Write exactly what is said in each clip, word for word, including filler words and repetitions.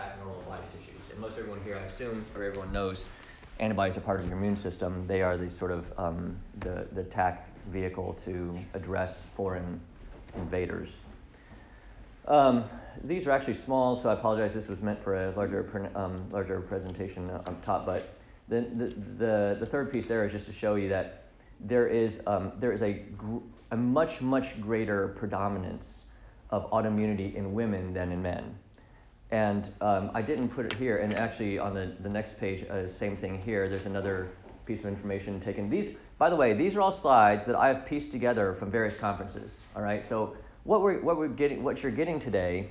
attack normal body tissues. And most everyone here, I assume, or everyone knows, antibodies are part of your immune system. They are the sort of um, the, the attack vehicle to address foreign invaders. Um, these are actually small, so I apologize. This was meant for a larger um, larger presentation up top. But the, the the the third piece there is just to show you that there is um, there is a gr- a much much greater predominance of autoimmunity in women than in men. And um, I didn't put it here. And actually, on the the next page, uh, same thing here. There's another piece of information taken. These, by the way, these are all slides that I've pieced together from various conferences. All right, so. What we're what we're getting what you're getting today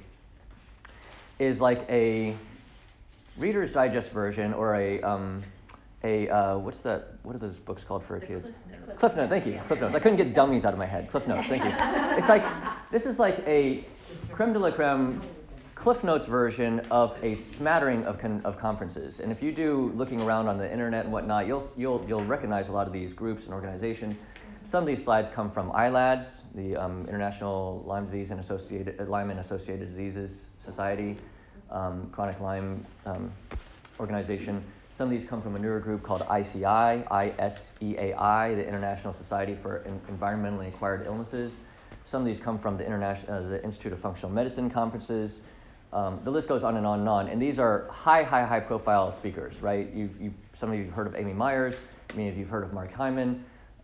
is like a Reader's Digest version or a um, a uh, what's that? What are those books called for the kids? Cliff Notes. Cliff Notes. Thank you. Yeah. Cliff Notes. I couldn't get dummies out of my head. Cliff Notes. Thank you. It's like this is like a creme de la creme Cliff Notes version of a smattering of con- of conferences. And if you do looking around on the internet and whatnot, you'll you'll you'll recognize a lot of these groups and organizations. Some of these slides come from I LADS, the um, International Lyme Disease and Associated uh, Lyme and Associated Diseases Society, um, chronic Lyme um, organization. Some of these come from a newer group called I C I, I S E A I, the International Society for en- Environmentally Acquired Illnesses. Some of these come from the international, uh, the Institute of Functional Medicine conferences. Um, the list goes on and on and on. And these are high, high, high profile speakers, right? You've, you've, some of you have heard of Amy Myers. Many of you have heard of Mark Hyman.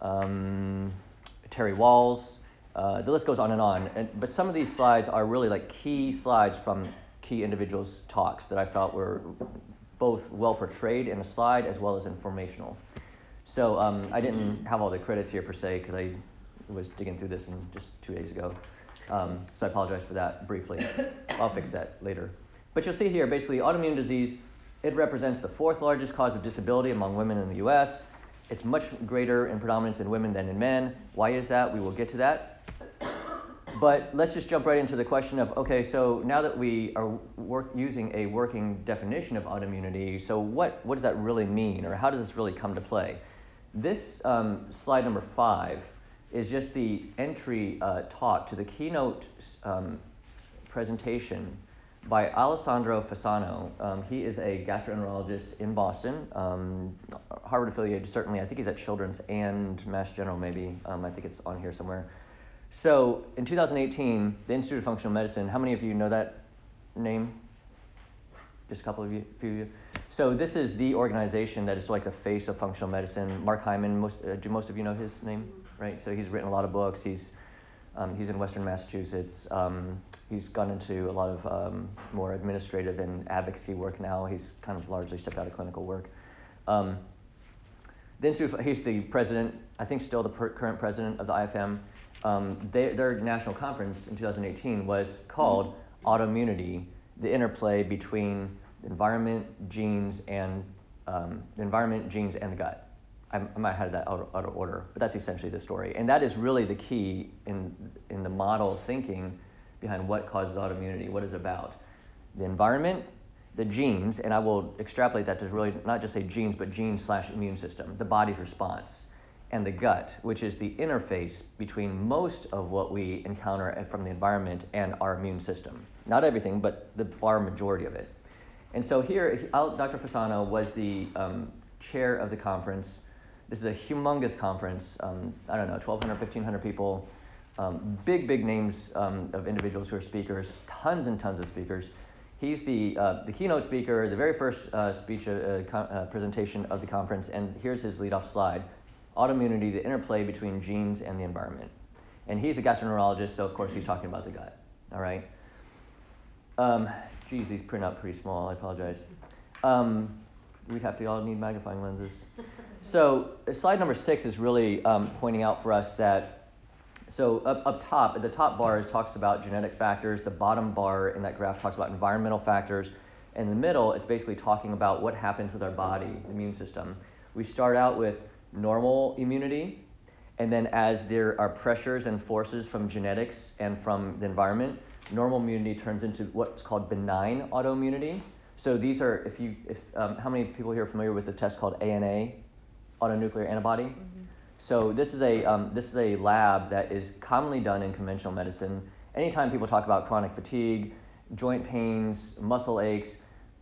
Um, Terry Walls, uh, the list goes on and on. And, but some of these slides are really like key slides from key individuals' talks that I felt were both well portrayed in a slide as well as informational. So um, I didn't have all the credits here per se because I was digging through this in just two days ago. Um, so I apologize for that briefly. I'll fix that later. But you'll see here basically autoimmune disease, it represents the fourth largest cause of disability among women in the U S It's much greater in predominance in women than in men. Why is that? We will get to that. But let's just jump right into the question of, okay, so now that we are work, using a working definition of autoimmunity, so what, what does that really mean, or how does this really come to play? This um, slide number five is just the entry uh, talk to the keynote um, presentation by Alessandro Fasano. Um, he is a gastroenterologist in Boston, um, Harvard affiliated certainly. I think he's at Children's and Mass General maybe. Um, I think it's on here somewhere. So in two thousand eighteen, the Institute of Functional Medicine, how many of you know that name? Just a couple of you, few of you. So this is the organization that is like the face of functional medicine. Mark Hyman, most, uh, do most of you know his name? Right, so he's written a lot of books. He's Um, he's in Western Massachusetts. Um, he's gone into a lot of um, more administrative and advocacy work now. He's kind of largely stepped out of clinical work. Um, the Institute, he's the president, I think still the per- current president of the I F M. Um, they, their national conference in two thousand eighteen was called Autoimmunity, the interplay between the environment, genes, and um, the environment, genes, and the gut. I might have that out, out of order, but that's essentially the story. And that is really the key in in the model thinking behind what causes autoimmunity, what it's about. The environment, the genes, and I will extrapolate that to really not just say genes, but genes slash immune system, the body's response, and the gut, which is the interface between most of what we encounter from the environment and our immune system. Not everything, but the far majority of it. And so here, Doctor Fasano was the um, chair of the conference. This is a humongous conference, um, I don't know, twelve hundred, fifteen hundred people, um, big, big names um, of individuals who are speakers, tons and tons of speakers. He's the uh, the keynote speaker, the very first uh, speech, uh, con- uh, presentation of the conference, and here's his lead-off slide, Autoimmunity, the interplay between genes and the environment. And he's a gastroenterologist, so of course he's talking about the gut, all right? Um, geez, these print out pretty small, I apologize. Um, we'd have to all need magnifying lenses. So slide number six is really um, pointing out for us that, so up, up top, at the top bar it talks about genetic factors, the bottom bar in that graph talks about environmental factors, and in the middle it's basically talking about what happens with our body, the immune system. We start out with normal immunity, and then as there are pressures and forces from genetics and from the environment, normal immunity turns into what's called benign autoimmunity. So these are, if you, if um, how many people here are familiar with the test called A N A? Autonuclear antibody. Mm-hmm. So this is a um, this is a lab that is commonly done in conventional medicine. Anytime people talk about chronic fatigue, joint pains, muscle aches,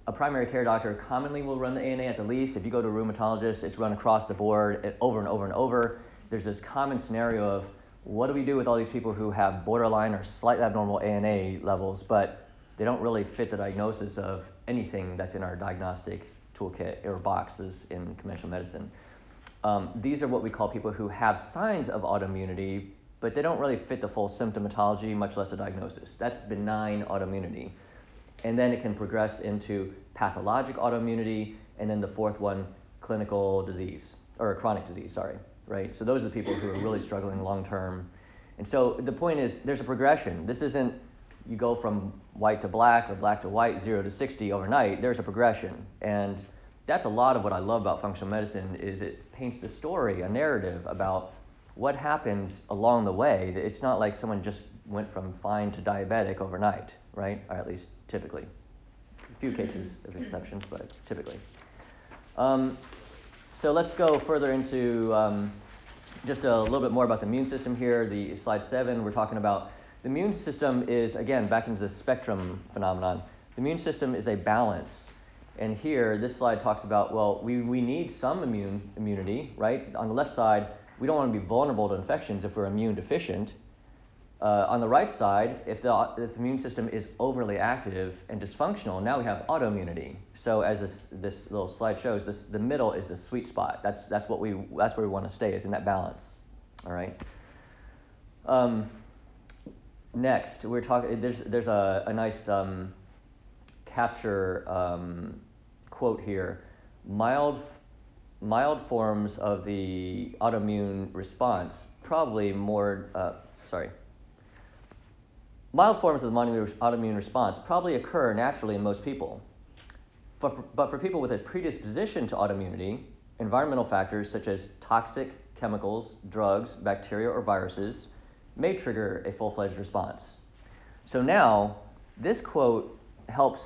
a primary care doctor commonly will run the A N A at the least. If you go to a rheumatologist, it's run across the board it, over and over and over. There's this common scenario of what do we do with all these people who have borderline or slightly abnormal A N A levels, but they don't really fit the diagnosis of anything that's in our diagnostic toolkit or boxes in conventional medicine. Um, these are what we call people who have signs of autoimmunity, but they don't really fit the full symptomatology, much less a diagnosis. That's benign autoimmunity. And then it can progress into pathologic autoimmunity, and then the fourth one, clinical disease, or chronic disease, sorry, right? So those are the people who are really struggling long term. And so the point is, there's a progression. This isn't you go from white to black or black to white, zero to sixty overnight. There's a progression. And that's a lot of what I love about functional medicine is it paints the story, a narrative about what happens along the way. It's not like someone just went from fine to diabetic overnight, right? Or at least typically. A few cases of exceptions, but typically. Um, so let's go further into um, just a little bit more about the immune system here. The slide seven, we're talking about the immune system is, again, back into the spectrum phenomenon. The immune system is a balance. And here, this slide talks about, well, we, we need some immune immunity, right? On the left side, we don't want to be vulnerable to infections if we're immune deficient. Uh, on the right side, if the, if the immune system is overly active and dysfunctional, now we have autoimmunity. So as this, this little slide shows, this, the middle is the sweet spot. That's that's what we that's where we want to stay, is in that balance. All right. Um, next, we're talking. There's there's a, a nice um, capture um, quote here. Mild mild forms of the autoimmune response, probably more. Uh, sorry. Mild forms of the autoimmune response probably occur naturally in most people. But, but for people with a predisposition to autoimmunity, environmental factors such as toxic chemicals, drugs, bacteria, or viruses may trigger a full-fledged response. So now, this quote helps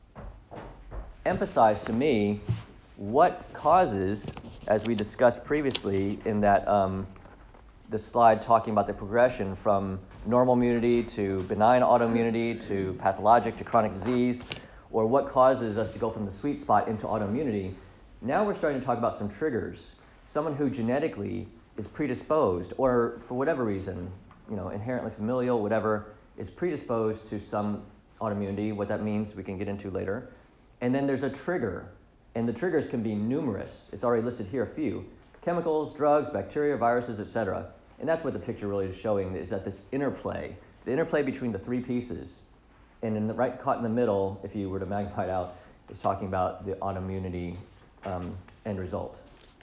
emphasize to me what causes, as we discussed previously in that um, the slide talking about the progression from normal immunity to benign autoimmunity to pathologic to chronic disease, or what causes us to go from the sweet spot into autoimmunity. Now we're starting to talk about some triggers. Someone who genetically is predisposed, or for whatever reason, you know, inherently familial, whatever, is predisposed to some autoimmunity. What that means we can get into later. And then there's a trigger, and the triggers can be numerous. It's already listed here a few. Chemicals, drugs, bacteria, viruses, et cetera. And that's what the picture really is showing, is that this interplay, the interplay between the three pieces, and in the right caught in the middle, if you were to magnify it out, is talking about the autoimmunity um, end result.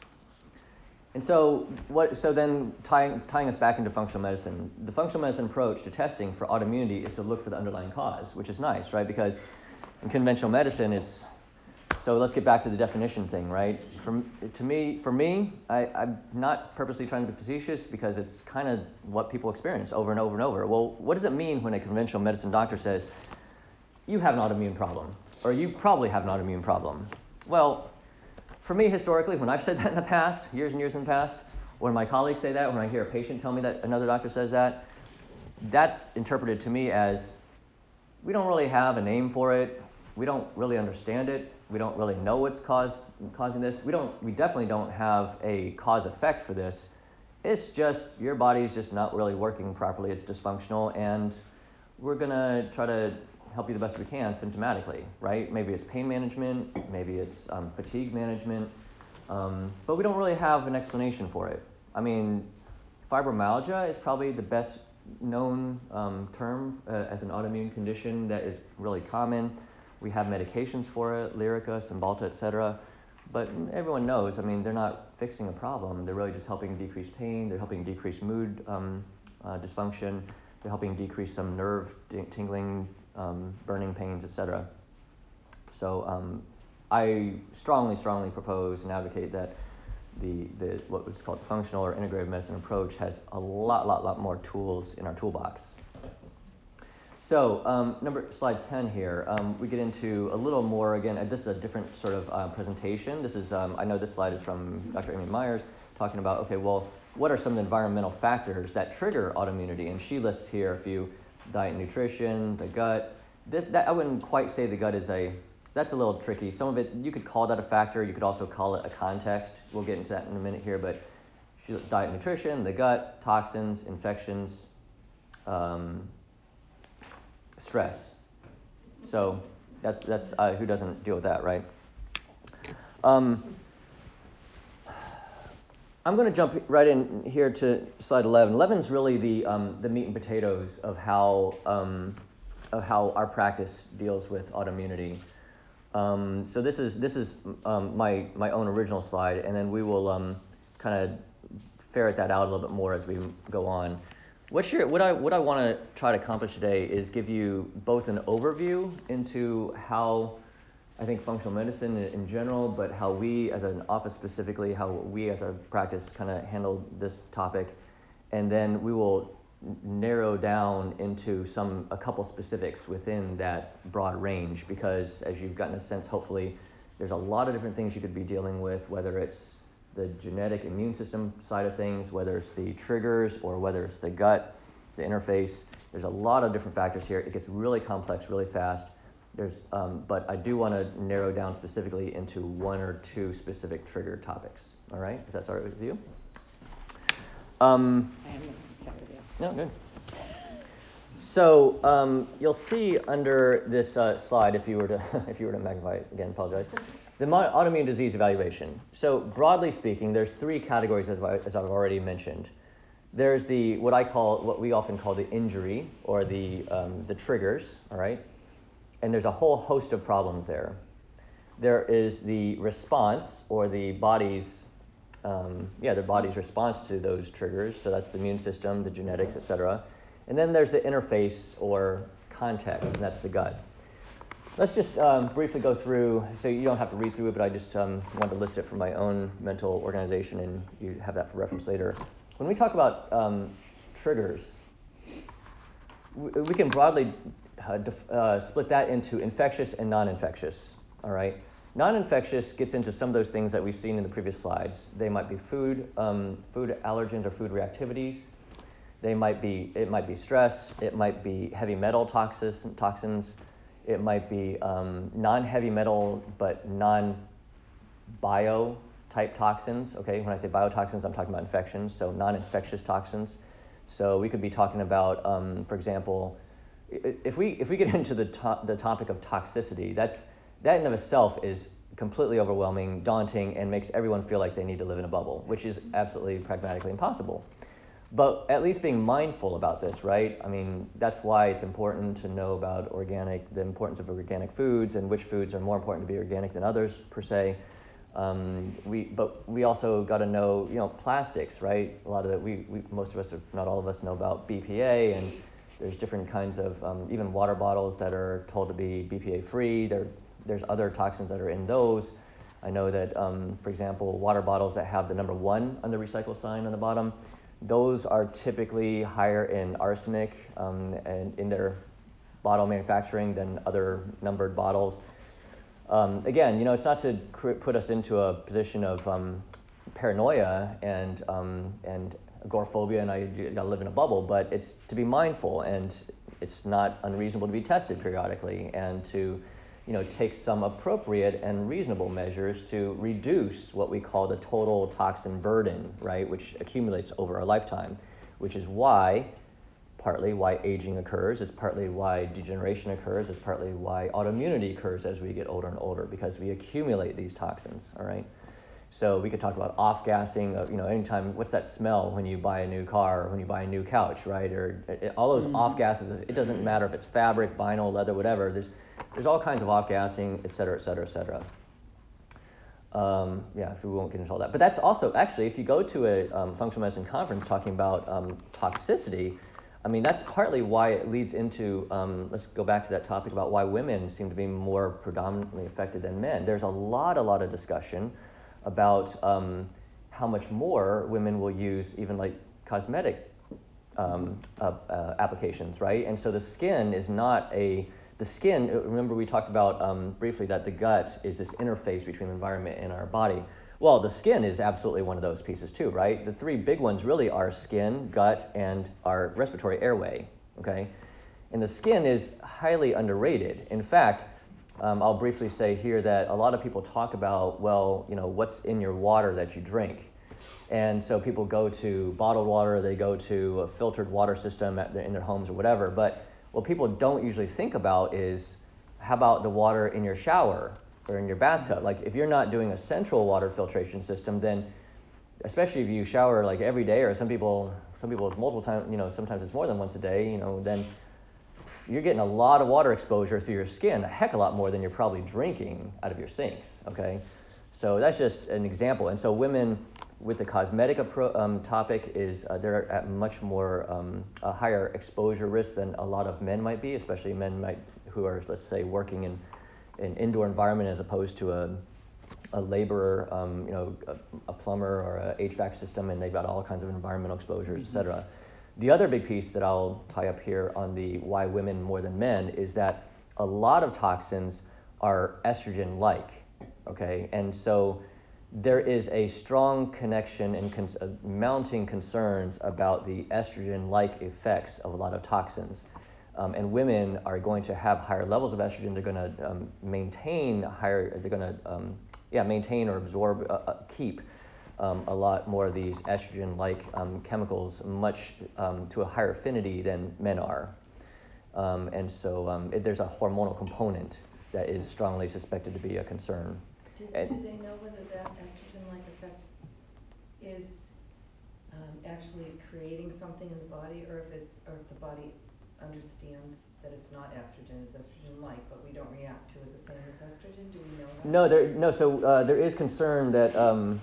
And so, what? So then, tying tying us back into functional medicine, the functional medicine approach to testing for autoimmunity is to look for the underlying cause, which is nice, right? Because in conventional medicine, it's so let's get back to the definition thing, right? For to me, for me, I, I'm not purposely trying to be facetious because it's kind of what people experience over and over and over. Well, what does it mean when a conventional medicine doctor says, you have an autoimmune problem, or you probably have an autoimmune problem? Well, for me, historically, when I've said that in the past, years and years in the past, when my colleagues say that, when I hear a patient tell me that another doctor says that, that's interpreted to me as, we don't really have a name for it, we don't really understand it, we don't really know what's caused, causing this, we don't, we definitely don't have a cause-effect for this. It's just, your body's just not really working properly, it's dysfunctional, and we're gonna try to help you the best we can symptomatically, right? Maybe it's pain management, maybe it's um, fatigue management, um, but we don't really have an explanation for it. I mean, fibromyalgia is probably the best known um, term uh, as an autoimmune condition that is really common. We have medications for it, Lyrica, Cymbalta, et cetera. But everyone knows, I mean, they're not fixing a problem. They're really just helping decrease pain. They're helping decrease mood um, uh, dysfunction. They're helping decrease some nerve tingling, um, burning pains, et cetera. So um, I strongly, strongly propose and advocate that the, the what was called the functional or integrative medicine approach has a lot, lot, lot more tools in our toolbox. So um, number slide ten here, um, we get into a little more, again, uh, this is a different sort of uh, presentation. This is, um, I know this slide is from Doctor Amy Myers, talking about, okay, well, what are some of the environmental factors that trigger autoimmunity? And she lists here a few: diet and nutrition, the gut. This, that, I wouldn't quite say the gut is a that's a little tricky. Some of it, you could call that a factor. You could also call it a context. We'll get into that in a minute here. But diet and nutrition, the gut, toxins, infections, um, stress. So that's that's uh, who doesn't deal with that, right? Um, I'm going to jump right in here to slide eleven. eleven is really the um, the meat and potatoes of how um, of how our practice deals with autoimmunity. Um, so this is this is um, my my own original slide, and then we will um, kind of ferret that out a little bit more as we go on. What's your, what I what I want to try to accomplish today is give you both an overview into how I think functional medicine in, in general, but how we as an office specifically, how we as a practice kind of handle this topic, and then we will narrow down into some a couple specifics within that broad range, because as you've gotten a sense, hopefully, there's a lot of different things you could be dealing with, whether it's the genetic immune system side of things, whether it's the triggers, or whether it's the gut, the interface. There's a lot of different factors here. It gets really complex really fast. There's, um, but I do want to narrow down specifically into one or two specific trigger topics. All right, if that's all right with you. Um, I am sorry. No, good. So um, you'll see under this uh, slide, if you were to if you were to magnify it again, apologize. The autoimmune disease evaluation. So broadly speaking, there's three categories, as, I, as I've already mentioned. There's the what I call, what we often call the injury, or the um, the triggers, all right? And there's a whole host of problems there. There is the response, or the body's, um, yeah, the body's response to those triggers. So that's the immune system, the genetics, et cetera. And then there's the interface, or context, and that's the gut. Let's just um, briefly go through, so you don't have to read through it, but I just um, wanted to list it for my own mental organization, and you have that for reference later. When we talk about um, triggers, we, we can broadly uh, def- uh, split that into infectious and non-infectious, all right? Non-infectious gets into some of those things that we've seen in the previous slides. They might be food, um, food allergens or food reactivities. They might be, it might be stress. It might be heavy metal toxins, toxins. It might be um, non-heavy metal, but non-bio type toxins. Okay, when I say biotoxins, I'm talking about infections, so non-infectious toxins. So we could be talking about, um, for example, if we if we get into the to- the topic of toxicity, that's that in of itself is completely overwhelming, daunting, and makes everyone feel like they need to live in a bubble, which is absolutely pragmatically impossible. But at least being mindful about this, right? I mean, that's why it's important to know about organic, the importance of organic foods, and which foods are more important to be organic than others, per se. Um, we, but we also got to know, you know, plastics, right? A lot of that, we, we, most of us, if not all of us, know about B P A, and there's different kinds of, um, even water bottles that are told to be B P A free. There, there's other toxins that are in those. I know that, um, for example, water bottles that have the number one on the recycle sign on the bottom, those are typically higher in arsenic um, and in their bottle manufacturing than other numbered bottles. Um, again, you know, it's not to cr- put us into a position of um, paranoia and um, and agoraphobia, and I gotta live in a bubble, but it's to be mindful, and it's not unreasonable to be tested periodically, and to, you know, take some appropriate and reasonable measures to reduce what we call the total toxin burden, right, which accumulates over a lifetime, which is why, partly why aging occurs, it's partly why degeneration occurs, it's partly why autoimmunity occurs as we get older and older, because we accumulate these toxins, all right? So we could talk about off-gassing, of, you know, anytime, what's that smell when you buy a new car or when you buy a new couch, right? Or it, all those mm-hmm. off-gases, it doesn't matter if it's fabric, vinyl, leather, whatever, there's there's all kinds of off-gassing, et cetera, et cetera, et cetera. Um, yeah, we won't get into all that. But that's also, actually, if you go to a um, functional medicine conference talking about um, toxicity, I mean, that's partly why it leads into, um, let's go back to that topic about why women seem to be more predominantly affected than men. There's a lot, a lot of discussion about um, how much more women will use even like cosmetic um, uh, uh, applications, right? And so the skin is not a, the skin, remember we talked about um, briefly that the gut is this interface between the environment and our body. Well, the skin is absolutely one of those pieces too, right? The three big ones really are skin, gut, and our respiratory airway, okay? And the skin is highly underrated. In fact, um, I'll briefly say here that a lot of people talk about, well, you know, what's in your water that you drink. And so people go to bottled water, they go to a filtered water system at their, in their homes or whatever. But what people don't usually think about is, how about the water in your shower or in your bathtub? Like, if you're not doing a central water filtration system, then especially if you shower like every day, or some people, some people it's multiple times, you know, sometimes it's more than once a day, you know, then you're getting a lot of water exposure through your skin, a heck of a lot more than you're probably drinking out of your sinks, okay? So that's just an example. And so women with the cosmetic appro- um, topic is uh, they're at much more um, a higher exposure risk than a lot of men might be, especially men might who are, let's say, working in an indoor environment as opposed to a a laborer, um, you know, a, a plumber or a H V A C system, and they've got all kinds of environmental exposures, mm-hmm. et cetera. The other big piece that I'll tie up here on the why women more than men is that a lot of toxins are estrogen-like, okay? And so there is a strong connection and con- uh, mounting concerns about the estrogen-like effects of a lot of toxins. Um, and women are going to have higher levels of estrogen. They're going to um, maintain higher, they're going to um, yeah, maintain or absorb, uh, uh, keep um, a lot more of these estrogen-like um, chemicals much um, to a higher affinity than men are. Um, and so um, it, there's a hormonal component that is strongly suspected to be a concern. Did, and, did they know whether that estrogen-like effect is um, actually creating something in the body, or if it's, or if the body understands that it's not estrogen, it's estrogen-like, but we don't react to it the same as estrogen? Do we know that? No, there, no. So uh, there is concern that, um,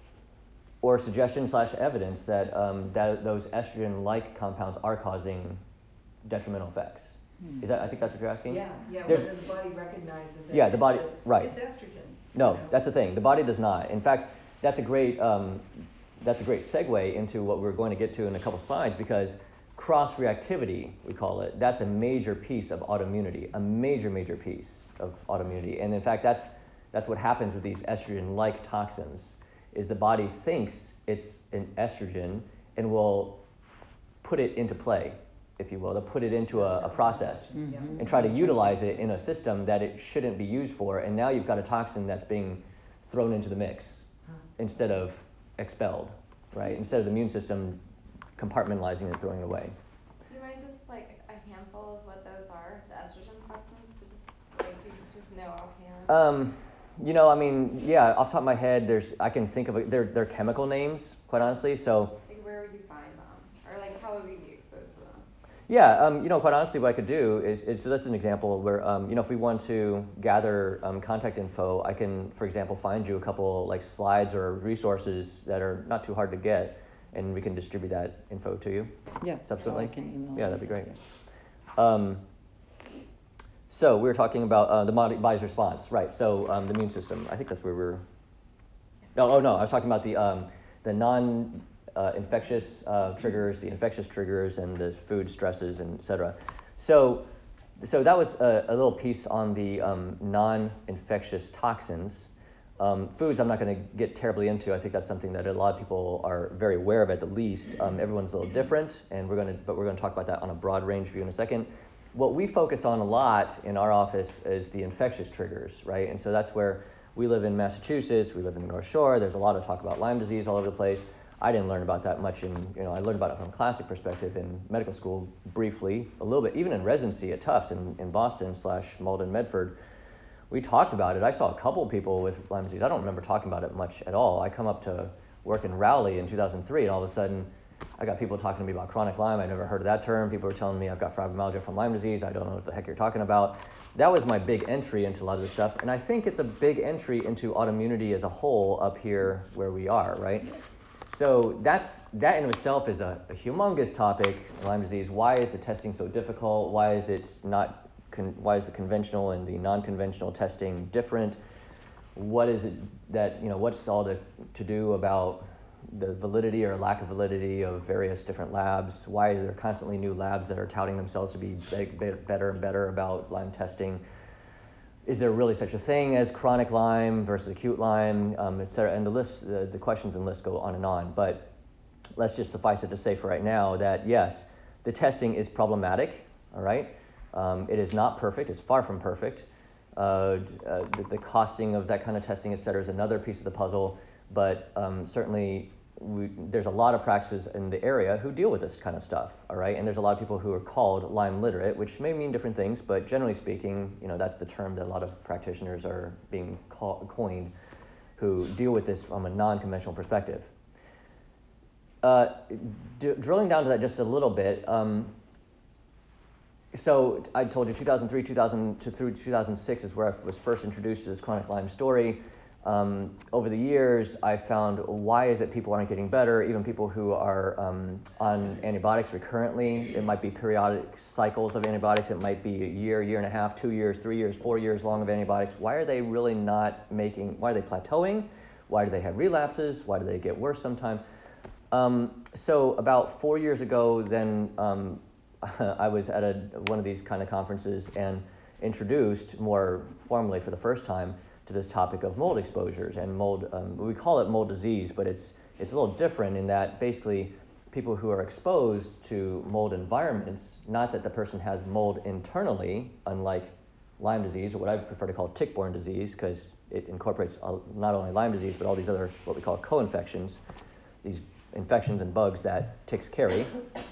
or suggestion slash evidence that um, that those estrogen-like compounds are causing detrimental effects. Hmm. Is that? I think that's what you're asking. Yeah, yeah. There's, whether the body recognizes it. Yeah, the body. Says, right. It's estrogen. No, you know? That's the thing. The body does not. In fact, that's a great um, that's a great segue into what we're going to get to in a couple slides, because cross-reactivity, we call it, that's a major piece of autoimmunity, a major, major piece of autoimmunity. And in fact, that's that's what happens with these estrogen-like toxins, is the body thinks it's an estrogen and will put it into play, if you will. They'll put it into a, a process mm-hmm. and try to utilize it in a system that it shouldn't be used for, and now you've got a toxin that's being thrown into the mix huh. instead of expelled, right? Instead of the immune system compartmentalizing and throwing it away. Do you mind just like a handful of what those are, the estrogen toxins? Like, do you just know offhand? Um, you know, I mean, yeah, off the top of my head, there's I can think of it. They're they're chemical names, quite honestly. So. Like, where would you find them, or like how would we be exposed to them? Yeah, um, you know, quite honestly, what I could do is, is so that's an example where, um, you know, if we want to gather um, contact info, I can, for example, find you a couple like slides or resources that are not too hard to get, and we can distribute that info to you. Yeah, subsequently. So I can email yeah, that'd be great. Um, so we were talking about uh, the body's response, right? So um, the immune system. I think that's where we're. No, oh no, I was talking about the um, the non. Uh, infectious uh, triggers, the infectious triggers, and the food stresses, and et cetera. So, so that was a, a little piece on the um, non-infectious toxins. Um, foods I'm not going to get terribly into. I think that's something that a lot of people are very aware of at the least. Um, everyone's a little different, and we're going to, but we're going to talk about that on a broad range view in a second. What we focus on a lot in our office is the infectious triggers, right? And so that's where we live in Massachusetts. We live in the North Shore. There's a lot of talk about Lyme disease all over the place. I didn't learn about that much in, you know, I learned about it from a classic perspective in medical school briefly, a little bit, even in residency at Tufts in, in Boston slash Malden Medford. We talked about it. I saw a couple people with Lyme disease. I don't remember talking about it much at all. I come up to work in Rowley in two thousand three, and all of a sudden, I got people talking to me about chronic Lyme. I never heard of that term. People were telling me I've got fibromyalgia from Lyme disease. I don't know what the heck you're talking about. That was my big entry into a lot of this stuff, and I think it's a big entry into autoimmunity as a whole up here where we are, right? So that's that in itself is a, a humongous topic, Lyme disease. Why is the testing so difficult? Why is it not? Con, why is the conventional and the non-conventional testing different? What is it that you know? What's all the to do about the validity or lack of validity of various different labs? Why are there constantly new labs that are touting themselves to be better and better about Lyme testing? Is there really such a thing as chronic Lyme versus acute Lyme, um, et cetera? And the list, the, the questions and lists go on and on. But let's just suffice it to say for right now that yes, the testing is problematic. All right, um, it is not perfect. It's far from perfect. Uh, uh, the, the costing of that kind of testing, et cetera, is another piece of the puzzle. But um, certainly, we, there's a lot of practices in the area who deal with this kind of stuff, all right? And there's a lot of people who are called Lyme literate, which may mean different things, but generally speaking, you know, that's the term that a lot of practitioners are being call, coined, who deal with this from a non-conventional perspective. Uh, d- drilling down to that just a little bit. Um, So I told you two thousand three, two thousand to through two thousand six is where I was first introduced to this chronic Lyme story. Um, over the years, I found why is it people aren't getting better, even people who are um, on antibiotics recurrently. It might be periodic cycles of antibiotics. It might be a year, year and a half, two years, three years, four years long of antibiotics. Why are they really not making, why are they plateauing? Why do they have relapses? Why do they get worse sometimes? Um, so about four years ago, then um, I was at a, one of these kind of conferences and introduced more formally for the first time to this topic of mold exposures and mold. Um, we call it mold disease, but it's it's a little different in that basically people who are exposed to mold environments, not that the person has mold internally, unlike Lyme disease, or what I prefer to call tick-borne disease, because it incorporates not only Lyme disease, but all these other what we call co-infections, these infections and bugs that ticks carry.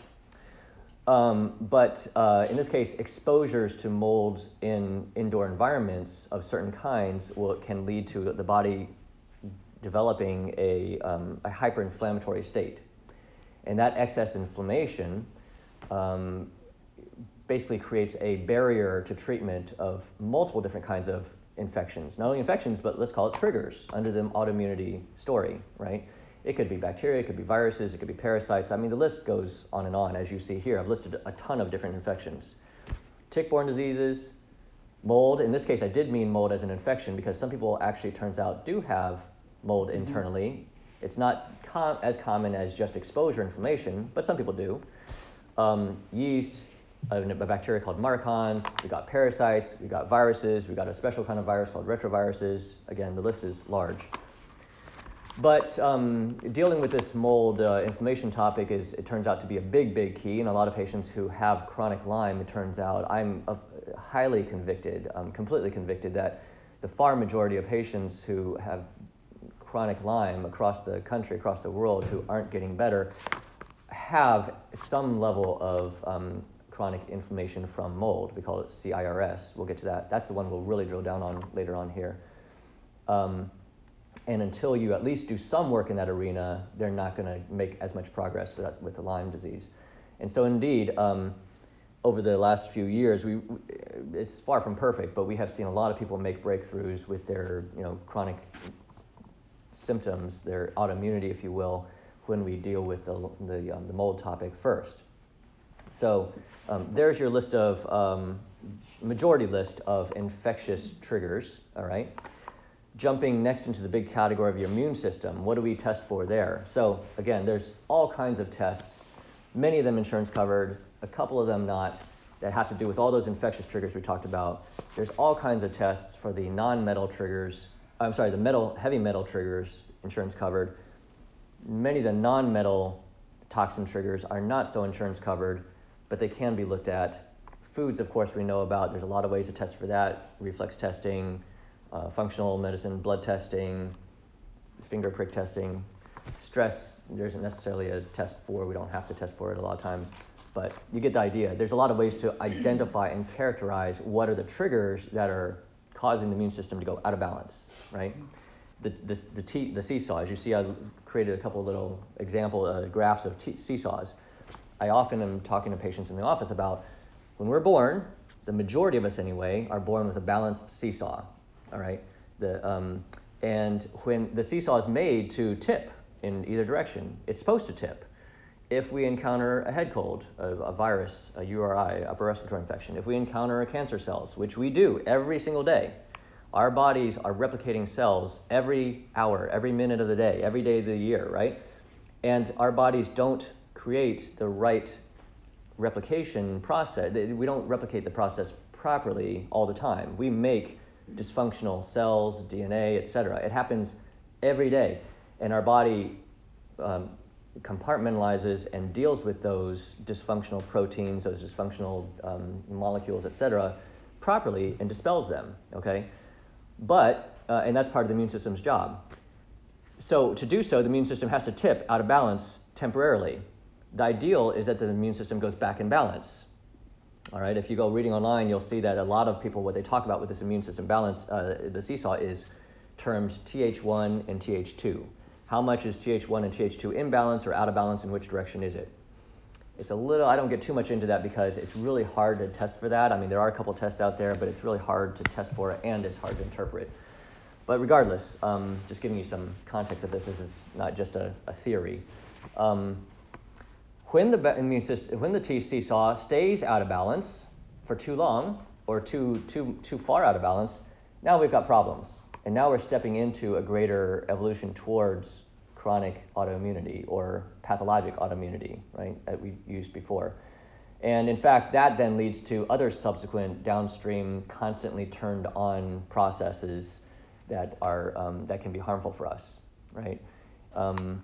Um, but uh, in this case, exposures to molds in indoor environments of certain kinds will, can lead to the body developing a, um, a hyperinflammatory state. And that excess inflammation um, basically creates a barrier to treatment of multiple different kinds of infections. Not only infections, but let's call it triggers under the autoimmunity story, right? It could be bacteria, it could be viruses, it could be parasites. I mean, the list goes on and on, as you see here. I've listed a ton of different infections. Tick-borne diseases, mold. In this case, I did mean mold as an infection because some people actually, it turns out, do have mold mm-hmm. internally. It's not com- as common as just exposure inflammation, but some people do. Um, yeast, a, a bacteria called Marcons. We got parasites, we got viruses, we got a special kind of virus called retroviruses. Again, the list is large. But um, dealing with this mold uh, inflammation topic is, it turns out to be a big, big key. And a lot of patients who have chronic Lyme, it turns out, I'm uh, highly convicted, um, completely convicted that the far majority of patients who have chronic Lyme across the country, across the world, who aren't getting better, have some level of um, chronic inflammation from mold. We call it C I R S. We'll get to that. That's the one we'll really drill down on later on here. Um, And until you at least do some work in that arena, they're not going to make as much progress with, that, with the Lyme disease. And so indeed, um, over the last few years, we, it's far from perfect, but we have seen a lot of people make breakthroughs with their you know, chronic symptoms, their autoimmunity, if you will, when we deal with the, the, um, the mold topic first. So um, there's your list of, um, majority list of infectious triggers, all right? Jumping next into the big category of your immune system, what do we test for there? So again, there's all kinds of tests, many of them insurance covered, a couple of them not, that have to do with all those infectious triggers we talked about. There's all kinds of tests for the non-metal triggers, I'm sorry, the metal, heavy metal triggers, insurance covered. Many of the non-metal toxin triggers are not so insurance covered, but they can be looked at. Foods, of course, we know about. There's a lot of ways to test for that, reflex testing, Uh, functional medicine, blood testing, finger prick testing. Stress, there isn't necessarily a test for. We don't have to test for it a lot of times, but you get the idea. There's a lot of ways to identify and characterize what are the triggers that are causing the immune system to go out of balance, right? The the the, t- the seesaw, as you see, I created a couple little example uh, graphs of t- seesaws. I often am talking to patients in the office about when we're born, the majority of us anyway, are born with a balanced seesaw. All right, the, um, and when the seesaw is made to tip in either direction, it's supposed to tip. If we encounter a head cold, a, a virus, a U R I, upper respiratory infection, if we encounter cancer cells, which we do every single day, our bodies are replicating cells every hour, every minute of the day, every day of the year, right? And our bodies don't create the right replication process. We don't replicate the process properly all the time. We make dysfunctional cells, D N A, et cetera. It happens every day, and our body um, compartmentalizes and deals with those dysfunctional proteins, those dysfunctional um, molecules, et cetera, properly and dispels them, okay? But, uh, and that's part of the immune system's job. So to do so, the immune system has to tip out of balance temporarily. The ideal is that the immune system goes back in balance. All right, if you go reading online, you'll see that a lot of people, what they talk about with this immune system balance, uh, the seesaw, is termed T H one and T H two. How much is T H one and T H two in balance or out of balance, and which direction is it? It's a little, I don't get too much into that because it's really hard to test for that. I mean, there are a couple tests out there, but it's really hard to test for it, and it's hard to interpret. But regardless, um, just giving you some context of this, this is not just a, a theory. Um, when the immune system, when the T seesaw stays out of balance for too long or too too too far out of balance, now we've got problems, and now we're stepping into a greater evolution towards chronic autoimmunity or pathologic autoimmunity, right, that we used before. And in fact, that then leads to other subsequent downstream, constantly turned on processes that are um, that can be harmful for us, right? Um,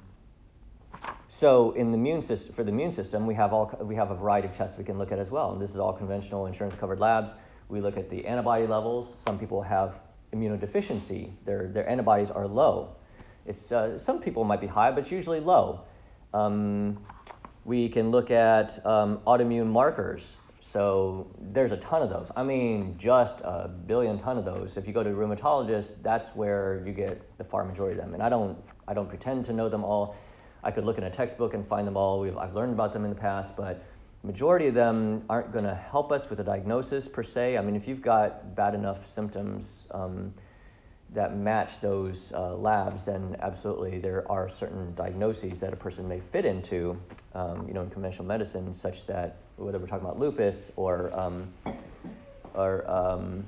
so in the immune system, for the immune system, we have all we have a variety of tests we can look at as well. And this is all conventional insurance-covered labs. We look at the antibody levels. Some people have immunodeficiency; their their antibodies are low. It's uh, some people might be high, but it's usually low. Um, we can look at um, autoimmune markers. So there's a ton of those. I mean, just a billion ton of those. If you go to a rheumatologist, that's where you get the far majority of them. And I don't, I don't pretend to know them all. I could look in a textbook and find them all. We've, I've learned about them in the past, but the majority of them aren't going to help us with a diagnosis per se. I mean, if you've got bad enough symptoms um, that match those uh, labs, then absolutely there are certain diagnoses that a person may fit into, um, you know, in conventional medicine, such that whether we're talking about lupus or um, or um,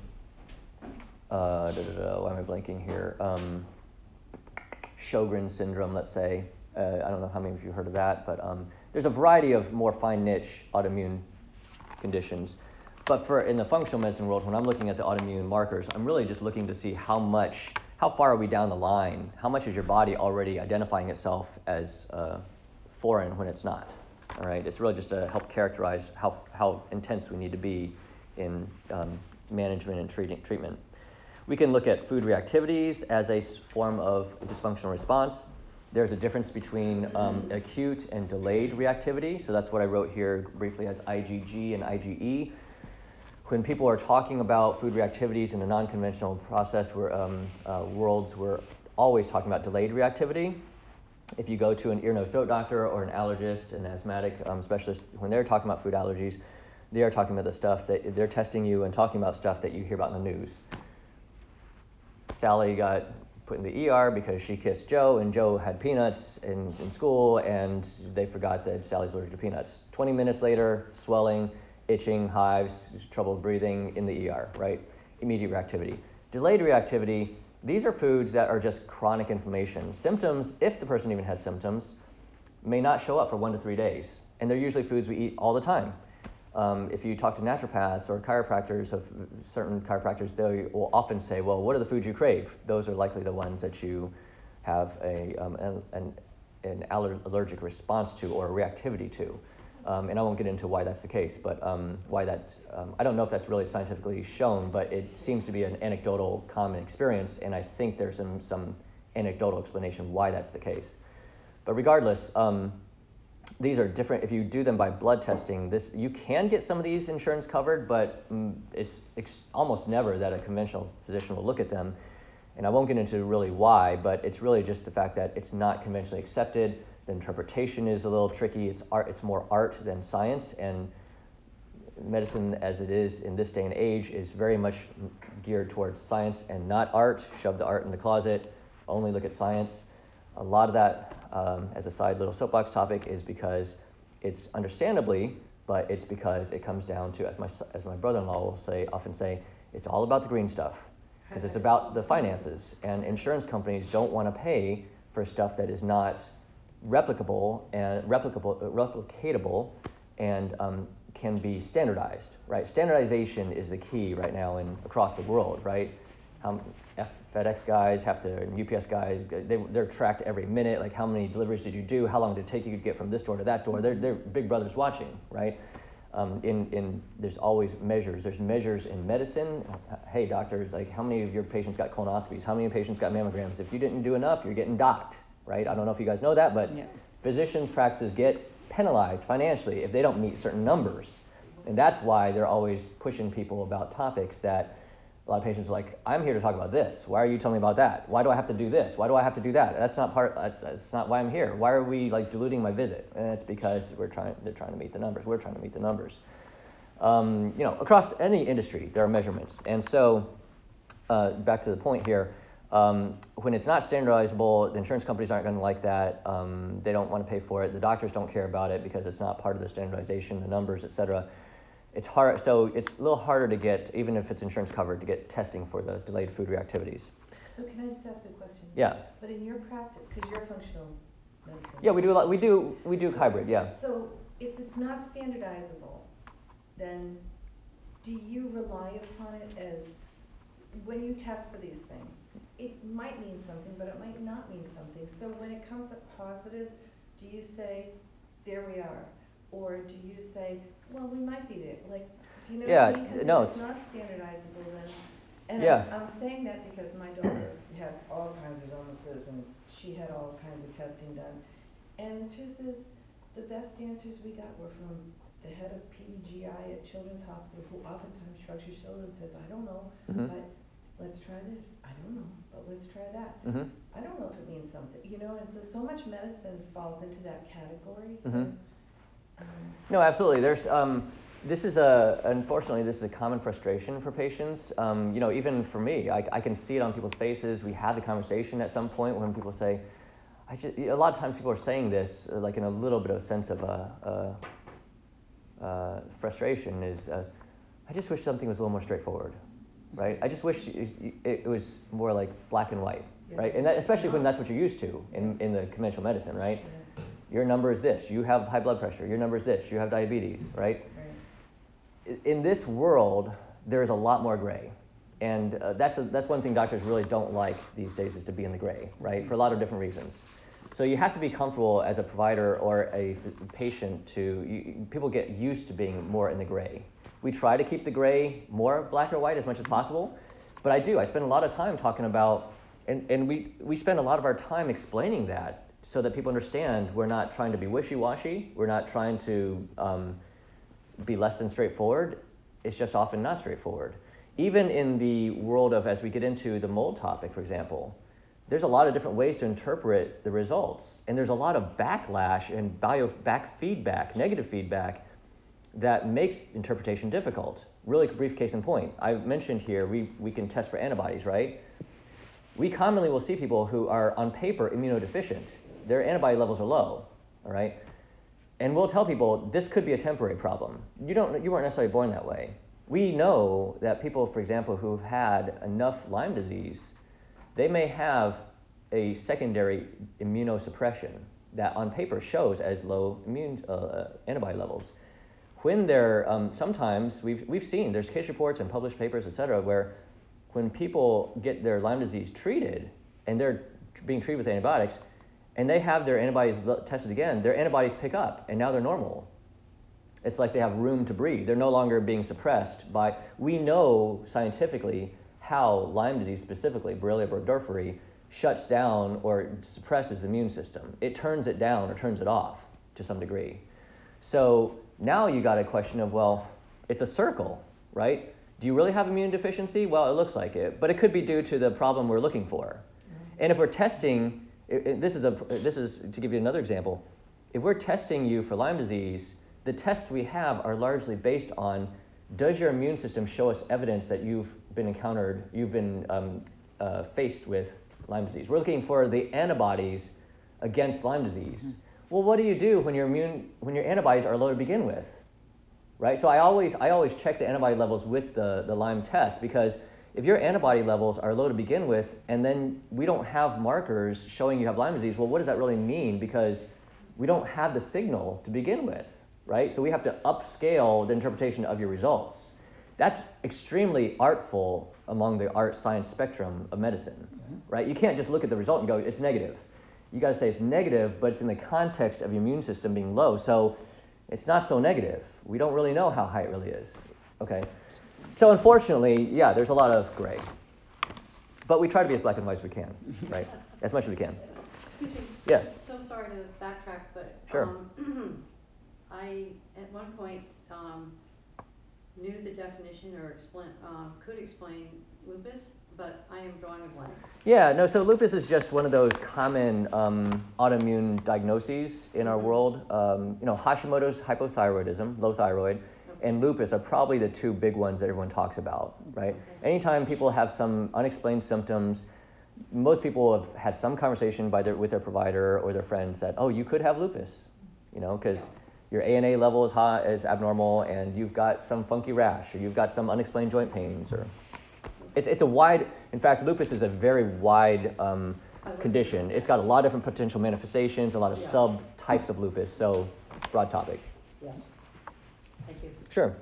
uh, da, da, da, why am I blanking here? Um, Sjogren's syndrome, let's say. Uh, I don't know how many of you have heard of that, but um, there's a variety of more fine niche autoimmune conditions. But for in the functional medicine world, when I'm looking at the autoimmune markers, I'm really just looking to see how much, how far are we down the line? How much is your body already identifying itself as uh, foreign when it's not? All right, it's really just to help characterize how how intense we need to be in um, management and treating, treatment. We can look at food reactivities as a form of dysfunctional response. There's a difference between um, acute and delayed reactivity. So that's what I wrote here briefly as I G G and I G E. When people are talking about food reactivities in the non-conventional process we're, um, uh, worlds, we're always talking about delayed reactivity. If you go to an ear, nose, throat doctor or an allergist, an asthmatic um, specialist, when they're talking about food allergies, they are talking about the stuff that they're testing you and talking about stuff that you hear about in the news. Sally got put in the E R because she kissed Joe, and Joe had peanuts in, in school, and they forgot that Sally's allergic to peanuts. twenty minutes later, swelling, itching, hives, trouble breathing in the E R, right? Immediate reactivity. Delayed reactivity, these are foods that are just chronic inflammation. Symptoms, if the person even has symptoms, may not show up for one to three days. And they're usually foods we eat all the time. Um, if you talk to naturopaths or chiropractors, of certain chiropractors, they will often say, well, what are the foods you crave? Those are likely the ones that you have a, um, an, an, an allergic response to or a reactivity to. Um, and I won't get into why that's the case, but um, why that, um, I don't know if that's really scientifically shown, but it seems to be an anecdotal common experience, and I think there's some, some anecdotal explanation why that's the case. But regardless, um, these are different. If you do them by blood testing, this you can get some of these insurance covered, but mm, it's ex- almost never that a conventional physician will look at them. And I won't get into really why, but it's really just the fact that it's not conventionally accepted. The interpretation is a little tricky. It's art. It's more art than science, and medicine, as it is in this day and age, is very much geared towards science and not art. Shove the art in the closet. Only look at science. A lot of that, um, as a side little soapbox topic, is because it's understandably, but it's because it comes down to, as my as my brother-in-law will say, often say, it's all about the green stuff, because it's about the finances, and insurance companies don't want to pay for stuff that is not replicable and replicable, replicatable, and um, can be standardized. Right? Standardization is the key right now in across the world. Right? Um, FedEx guys have to, and U P S guys, they, they're tracked every minute. Like, how many deliveries did you do? How long did it take you to get from this door to that door? They're, they're big brothers watching, right? Um, in, in there's always measures. There's measures in medicine. Hey, doctors, like how many of your patients got colonoscopies? How many of your patients got mammograms? If you didn't do enough, you're getting docked, right? I don't know if you guys know that, but yeah. Physicians' practices get penalized financially if they don't meet certain numbers. And that's why they're always pushing people about topics that a lot of patients are like, I'm here to talk about this. Why are you telling me about that? Why do I have to do this? Why do I have to do that? That's not part. That's not why I'm here. Why are we like diluting my visit? And it's because we're trying. They're trying to meet the numbers. We're trying to meet the numbers. Um, you know, across any industry, there are measurements. And so, uh, back to the point here. Um, when it's not standardizable, the insurance companies aren't going to like that. Um, they don't want to pay for it. The doctors don't care about it because it's not part of the standardization, the numbers, et cetera. It's hard, so it's a little harder to get, even if it's insurance covered, to get testing for the delayed food reactivities. So can I just ask a question? Yeah. But in your practice, because you're functional medicine. Yeah, we do a lot. We do we do so, hybrid. Yeah. So if it's not standardizable, then do you rely upon it as when you test for these things? It might mean something, but it might not mean something. So when it comes up positive, do you say, there we are? Or do you say, well, we might be there? Like, do you know yeah, what I mean? Because no, if it's not standardizable, then, and yeah. I'm, I'm saying that because my daughter had all kinds of illnesses and she had all kinds of testing done. And the truth is, the best answers we got were from the head of P D G I at Children's Hospital, who oftentimes shrugs his shoulders and says, I don't know, mm-hmm. but let's try this. I don't know, but let's try that. Mm-hmm. I don't know if it means something, you know, and so, so much medicine falls into that category. So, mm-hmm. um, no, absolutely. There's, um, this is a, unfortunately, this is a common frustration for patients. Um, you know, even for me, I, I can see it on people's faces. We have the conversation at some point when people say, I just, a lot of times people are saying this uh, like in a little bit of a sense of a, a, a frustration is, uh, I just wish something was a little more straightforward, right? I just wish it, it was more like black and white, yes. right? And that, especially when that's what you're used to in, in the conventional medicine, right? Yeah. Your number is this, you have high blood pressure. Your number is this, you have diabetes, right? right. In this world, there's a lot more gray. And uh, that's a, that's one thing doctors really don't like these days is to be in the gray, right? For a lot of different reasons. So you have to be comfortable as a provider or a patient to, you, people get used to being more in the gray. We try to keep the gray more black or white as much as possible, but I do. I spend a lot of time talking about, and, and we, we spend a lot of our time explaining that so that people understand we're not trying to be wishy-washy, we're not trying to um, be less than straightforward. It's just often not straightforward. Even in the world of, as we get into the mold topic, for example, there's a lot of different ways to interpret the results. And there's a lot of backlash and biofeedback feedback, negative feedback, that makes interpretation difficult. Really brief case in point. I've mentioned here we, we can test for antibodies, right? We commonly will see people who are on paper immunodeficient. Their antibody levels are low, all right? And we'll tell people this could be a temporary problem. You don't, you weren't necessarily born that way. We know that people, for example, who've had enough Lyme disease, they may have a secondary immunosuppression that on paper shows as low immune uh, antibody levels. When they're, um, sometimes we've, we've seen, there's case reports and published papers, et cetera, where when people get their Lyme disease treated and they're being treated with antibiotics and they have their antibodies tested again, their antibodies pick up and now they're normal. It's like they have room to breathe. They're no longer being suppressed by, we know scientifically how Lyme disease specifically, Borrelia burgdorferi, shuts down or suppresses the immune system. It turns it down or turns it off to some degree. So now you got a question of, well, it's a circle, right? Do you really have immune deficiency? Well, it looks like it, but it could be due to the problem we're looking for. And if we're testing, it, it, this is a, this is to give you another example. If we're testing you for Lyme disease, the tests we have are largely based on, does your immune system show us evidence that you've been encountered, you've been um, uh, faced with Lyme disease? We're looking for the antibodies against Lyme disease. Mm-hmm. Well, what do you do when your immune, when your antibodies are low to begin with, right? So I always, I always check the antibody levels with the, the Lyme test, because if your antibody levels are low to begin with, and then we don't have markers showing you have Lyme disease, well, what does that really mean? Because we don't have the signal to begin with, right? So we have to upscale the interpretation of your results. That's extremely artful among the art science spectrum of medicine, mm-hmm. right? You can't just look at the result and go, it's negative. You got to say it's negative, but it's in the context of your immune system being low. So It's not so negative. We don't really know how high it really is. Okay. So unfortunately, yeah, there's a lot of gray. But we try to be as black and white as we can, right? As much as we can. Excuse me. Yes. So sorry to backtrack, but sure. Um, I at one point um, knew the definition or explain uh, could explain lupus, but I am drawing a blank. Yeah, no, so lupus is just one of those common um, autoimmune diagnoses in our world. Um, you know, Hashimoto's hypothyroidism, low thyroid, okay. and lupus are probably the two big ones that everyone talks about, right? Okay. Anytime people have some unexplained symptoms, most people have had some conversation by their, with their provider or their friends that, oh, you could have lupus, you know, because your A N A level is high, is abnormal, and you've got some funky rash, or you've got some unexplained joint pains, or it's it's a wide. In fact, lupus is a very wide um, condition. It's got a lot of different potential manifestations, a lot of yeah. subtypes of lupus. So, broad topic. Yes. Thank you. Sure.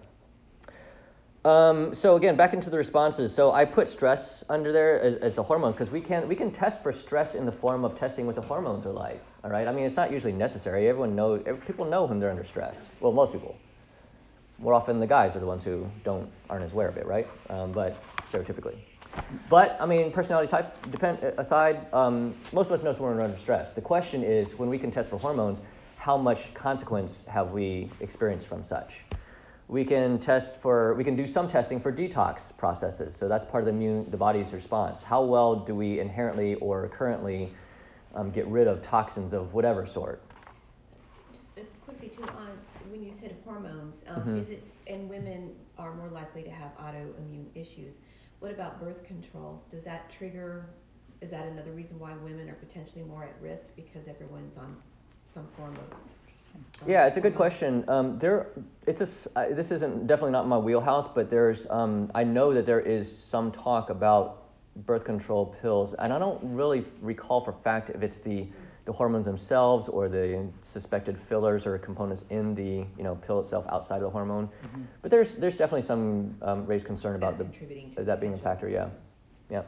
Um, so again, back into the responses. So I put stress under there as, as the hormones because we can we can test for stress in the form of testing what the hormones are like. All right. I mean, it's not usually necessary. Everyone knows. Every, people know when they're under stress. Well, most people. More often, the guys are the ones who don't aren't as aware of it, right? Um, but stereotypically. But I mean, personality type depend aside, um, most of us know when we're under stress. The question is, when we can test for hormones, how much consequence have we experienced from such? We can test for, we can do some testing for detox processes. So that's part of the immune, the body's response. How well do we inherently or currently um, get rid of toxins of whatever sort? Just uh, quickly too, on when you said hormones, um, mm-hmm. is it, and women are more likely to have autoimmune issues. What about birth control? Does that trigger, is that another reason why women are potentially more at risk because everyone's on some form of Yeah, it's a good question. Um, there, it's a. Uh, this isn't definitely not my wheelhouse, but there's. Um, I know that there is some talk about birth control pills, and I don't really recall for fact if it's the the hormones themselves or the suspected fillers or components in the you know pill itself outside of the hormone. Mm-hmm. But there's there's definitely some um, raised concern about the, uh, that being a factor. Yeah, yeah.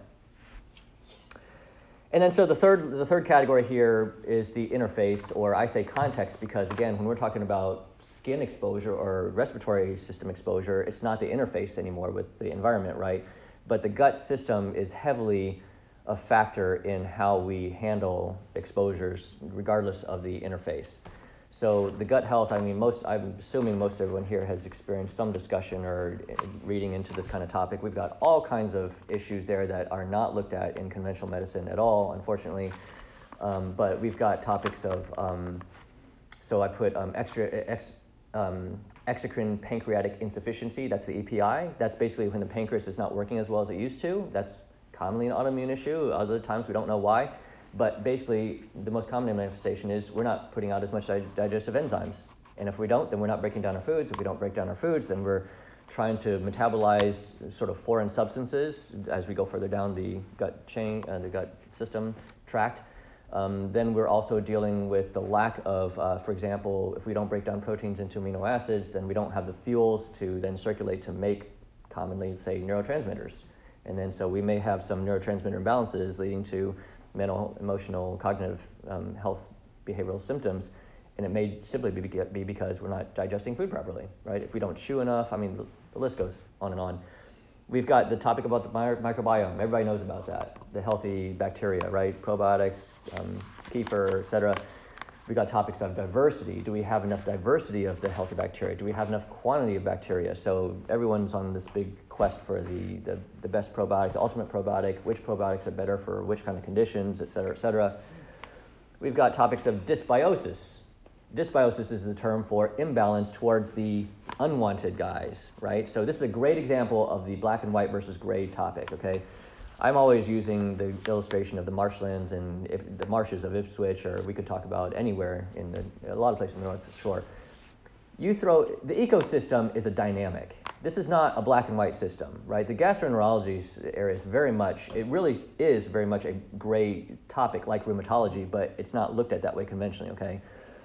And then so the third the third category here is the interface, or I say context, because again, when we're talking about skin exposure or respiratory system exposure, it's not the interface anymore with the environment, right? But the gut system is heavily a factor in how we handle exposures, regardless of the interface. So the gut health, I mean, most I'm assuming most everyone here has experienced some discussion or reading into this kind of topic. We've got all kinds of issues there that are not looked at in conventional medicine at all, unfortunately. Um, but we've got topics of, um, so I put um, extra ex, um, exocrine pancreatic insufficiency. That's the E P I. That's basically when the pancreas is not working as well as it used to. That's commonly an autoimmune issue. Other times we don't know why. But basically, the most common manifestation is we're not putting out as much digestive enzymes. And if we don't, then we're not breaking down our foods. If we don't break down our foods, then we're trying to metabolize sort of foreign substances as we go further down the gut chain, uh, the gut system tract. Um, then we're also dealing with the lack of, uh, for example, if we don't break down proteins into amino acids, then we don't have the fuels to then circulate to make commonly, say, neurotransmitters. And then so we may have some neurotransmitter imbalances leading to mental, emotional, cognitive um, health behavioral symptoms, and it may simply be, be because we're not digesting food properly, right? If we don't chew enough, I mean, the, the list goes on and on. We've got the topic about the microbiome. Everybody knows about that, the healthy bacteria, right? Probiotics, um, kefir, et cetera. We've got topics of diversity. Do we have enough diversity of the healthy bacteria? Do we have enough quantity of bacteria? So everyone's on this big quest for the, the, the best probiotic, the ultimate probiotic, which probiotics are better for which kind of conditions, et cetera, et cetera. We've got topics of dysbiosis. Dysbiosis is the term for imbalance towards the unwanted guys, right? So this is a great example of the black and white versus gray topic, okay? I'm always using the illustration of the marshlands and if, the marshes of Ipswich, or we could talk about anywhere in the, a lot of places in the North Shore. You throw, the ecosystem is a dynamic. This is not a black and white system, right? The gastroenterology area is very much, it really is very much a gray topic like rheumatology, but it's not looked at that way conventionally, okay?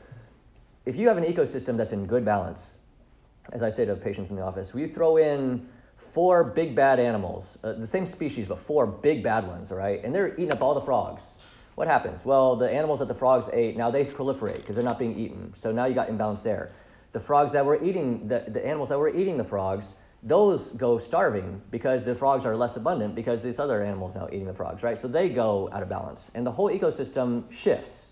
If you have an ecosystem that's in good balance, as I say to patients in the office, we throw in four big bad animals, uh, the same species, but four big bad ones, all right? And they're eating up all the frogs. What happens? Well, the animals that the frogs ate, now they proliferate because they're not being eaten. So now you got imbalance there. The frogs that were eating, the, the animals that were eating the frogs, those go starving because the frogs are less abundant because these other animals now eating the frogs, right? So they go out of balance, and the whole ecosystem shifts.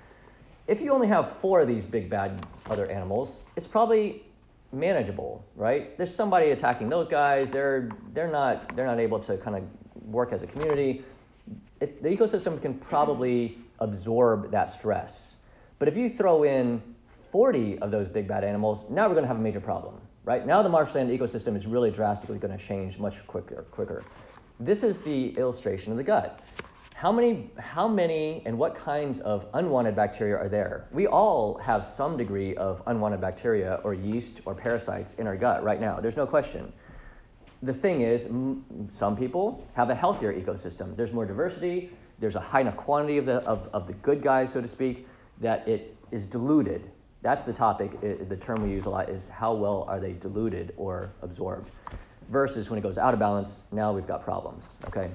If you only have four of these big bad other animals, it's probably manageable, right? There's somebody attacking those guys. They're they're not they're not able to kind of work as a community. It, the ecosystem can probably absorb that stress. But if you throw in forty of those big bad animals, now we're going to have a major problem, right? Now the marshland ecosystem is really drastically going to change much quicker. quicker. This is the illustration of the gut. How many, how many and what kinds of unwanted bacteria are there? We all have some degree of unwanted bacteria or yeast or parasites in our gut right now. There's no question. The thing is, m- some people have a healthier ecosystem. There's more diversity. There's a high enough quantity of the of, of the good guys, so to speak, that it is diluted. That's the topic. It, the term we use a lot is how well are they diluted or absorbed, versus when it goes out of balance, now we've got problems. Okay.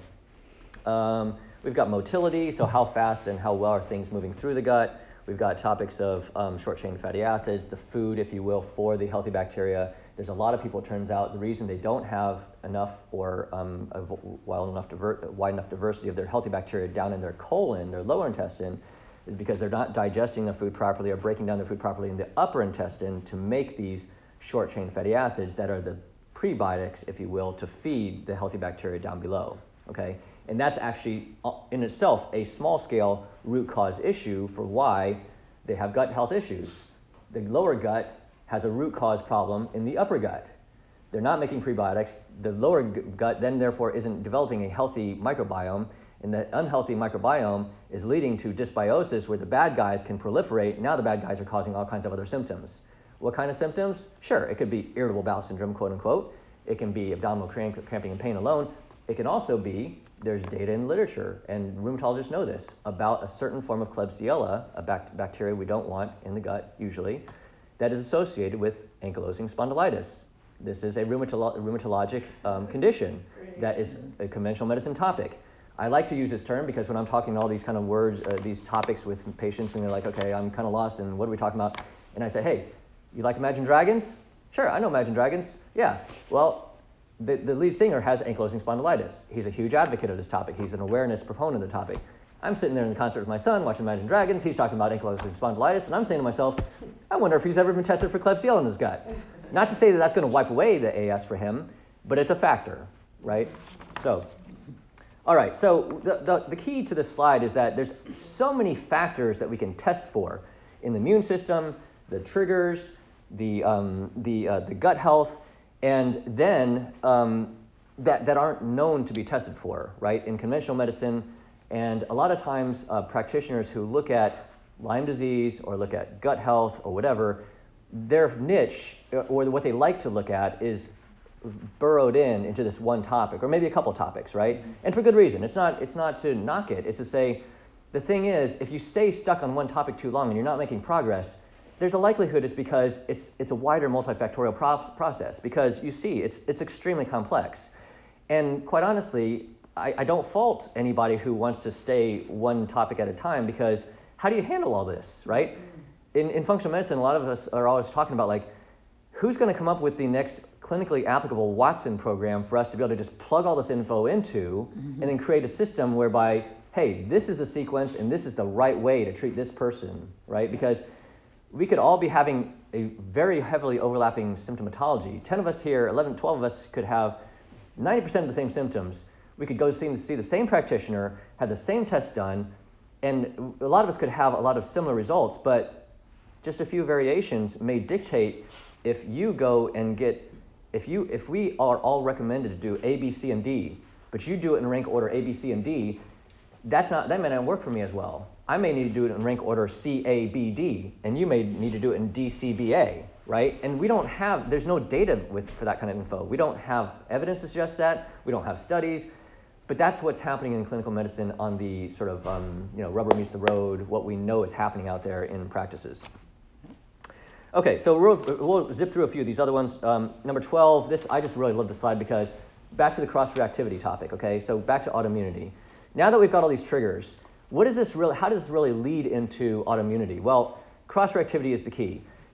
Um, we've got motility, so how fast and how well are things moving through the gut. We've got topics of um, short-chain fatty acids, the food, if you will, for the healthy bacteria. There's a lot of people, it turns out, the reason they don't have enough or um, a wide enough, diver- wide enough diversity of their healthy bacteria down in their colon, their lower intestine, is because they're not digesting the food properly or breaking down the food properly in the upper intestine to make these short-chain fatty acids that are the prebiotics, if you will, to feed the healthy bacteria down below. Okay, and that's actually in itself a small-scale root cause issue for why they have gut health issues. The lower gut has a root cause problem in the upper gut. They're not making prebiotics. The lower gut then therefore isn't developing a healthy microbiome, and the unhealthy microbiome is leading to dysbiosis where the bad guys can proliferate. Now the bad guys are causing all kinds of other symptoms. What kind of symptoms? Sure, it could be irritable bowel syndrome, quote unquote. It can be abdominal cramp, cramping and pain alone. It can also be, there's data in literature, and rheumatologists know this, about a certain form of Klebsiella, a bact- bacteria we don't want in the gut usually, that is associated with ankylosing spondylitis. This is a rheumatolo- rheumatologic um, condition that is a conventional medicine topic. I like to use this term because when I'm talking all these kind of words, uh, these topics with patients, and they're like, okay, I'm kind of lost, and what are we talking about? And I say, hey, you like Imagine Dragons? Sure, I know Imagine Dragons. Yeah, well, the, the lead singer has ankylosing spondylitis. He's a huge advocate of this topic. He's an awareness proponent of the topic. I'm sitting there in the concert with my son watching Imagine Dragons. He's talking about ankylosing spondylitis, and I'm saying to myself, I wonder if he's ever been tested for Klebsiella in his gut. Not to say that that's going to wipe away the A S for him, but it's a factor, right? So, all right, so the, the, the key to this slide is that there's so many factors that we can test for in the immune system, the triggers, the, um, the, uh, the gut health, and then um, that, that aren't known to be tested for, right, in conventional medicine. And a lot of times uh, practitioners who look at Lyme disease or look at gut health or whatever, their niche or what they like to look at is burrowed in into this one topic or maybe a couple topics, right? And for good reason. It's not, it's not to knock it. It's to say the thing is, if you stay stuck on one topic too long and you're not making progress, there's a likelihood it's because it's it's a wider multifactorial pro- process because you see it's it's extremely complex. And quite honestly, I, I don't fault anybody who wants to stay one topic at a time because how do you handle all this, right? In, in functional medicine, a lot of us are always talking about like, who's going to come up with the next clinically applicable Watson program for us to be able to just plug all this info into mm-hmm. and then create a system whereby, hey, this is the sequence and this is the right way to treat this person, right? Because we could all be having a very heavily overlapping symptomatology. ten of us here, eleven, twelve of us could have ninety percent of the same symptoms. We could go see, see the same practitioner, have the same test done, and a lot of us could have a lot of similar results, but just a few variations may dictate if you go and get, if you, if we are all recommended to do A, B, C, and D, but you do it in rank order A, B, C, and D, that's not, that may not work for me as well. I may need to do it in rank order C, A, B, D, and you may need to do it in D, C, B, A, right? And we don't have, there's no data with for that kind of info. We don't have evidence to suggest that. We don't have studies. But that's what's happening in clinical medicine on the sort of, um, you know, rubber meets the road, what we know is happening out there in practices. Okay, so we'll, we'll zip through a few of these other ones. Um, number twelve, this, I just really love this slide because back to the cross-reactivity topic, okay? So back to autoimmunity. Now that we've got all these triggers, what is this really, how does this really lead into autoimmunity? Well, cross-reactivity is the key.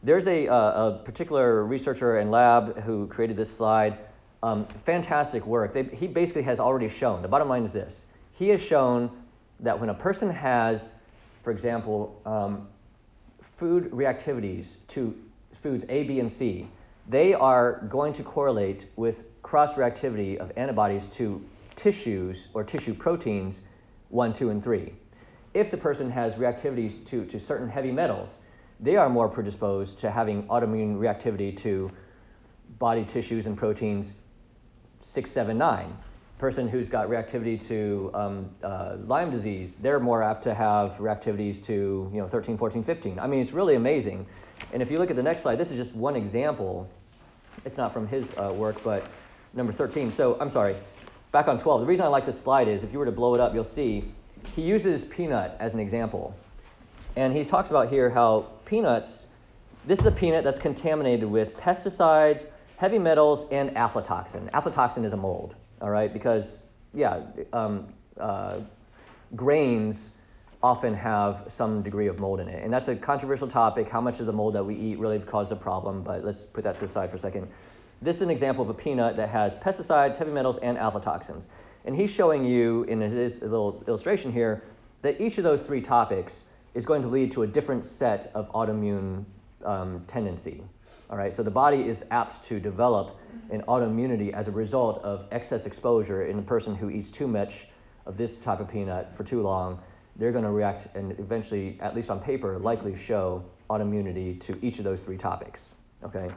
there's a, uh, a particular researcher and lab who created this slide. Um, fantastic work. They, he basically has already shown, the bottom line is this, he has shown that when a person has, for example, um, food reactivities to foods A, B, and C, they are going to correlate with cross-reactivity of antibodies to tissues or tissue proteins one, two, and three. If the person has reactivities to, to certain heavy metals, they are more predisposed to having autoimmune reactivity to body tissues and proteins six, seven, nine. Person who's got reactivity to um, uh, Lyme disease, they're more apt to have reactivities to, you know, thirteen, fourteen, fifteen. I mean, it's really amazing. And if you look at the next slide, this is just one example. It's not from his uh, work, but number thirteen. So, I'm sorry, back on twelve. The reason I like this slide is if you were to blow it up, you'll see he uses peanut as an example. And he talks about here how peanuts, this is a peanut that's contaminated with pesticides, heavy metals, and aflatoxin. Aflatoxin is a mold, all right? Because, yeah, um, uh, grains often have some degree of mold in it. And that's a controversial topic, how much of the mold that we eat really causes a problem, but let's put that to the side for a second. This is an example of a peanut that has pesticides, heavy metals, and aflatoxins. And he's showing you in his little illustration here that each of those three topics is going to lead to a different set of autoimmune um, tendency. All right, so the body is apt to develop an autoimmunity as a result of excess exposure in a person who eats too much of this type of peanut for too long. They're going to react and eventually, at least on paper, likely show autoimmunity to each of those three topics. Okay.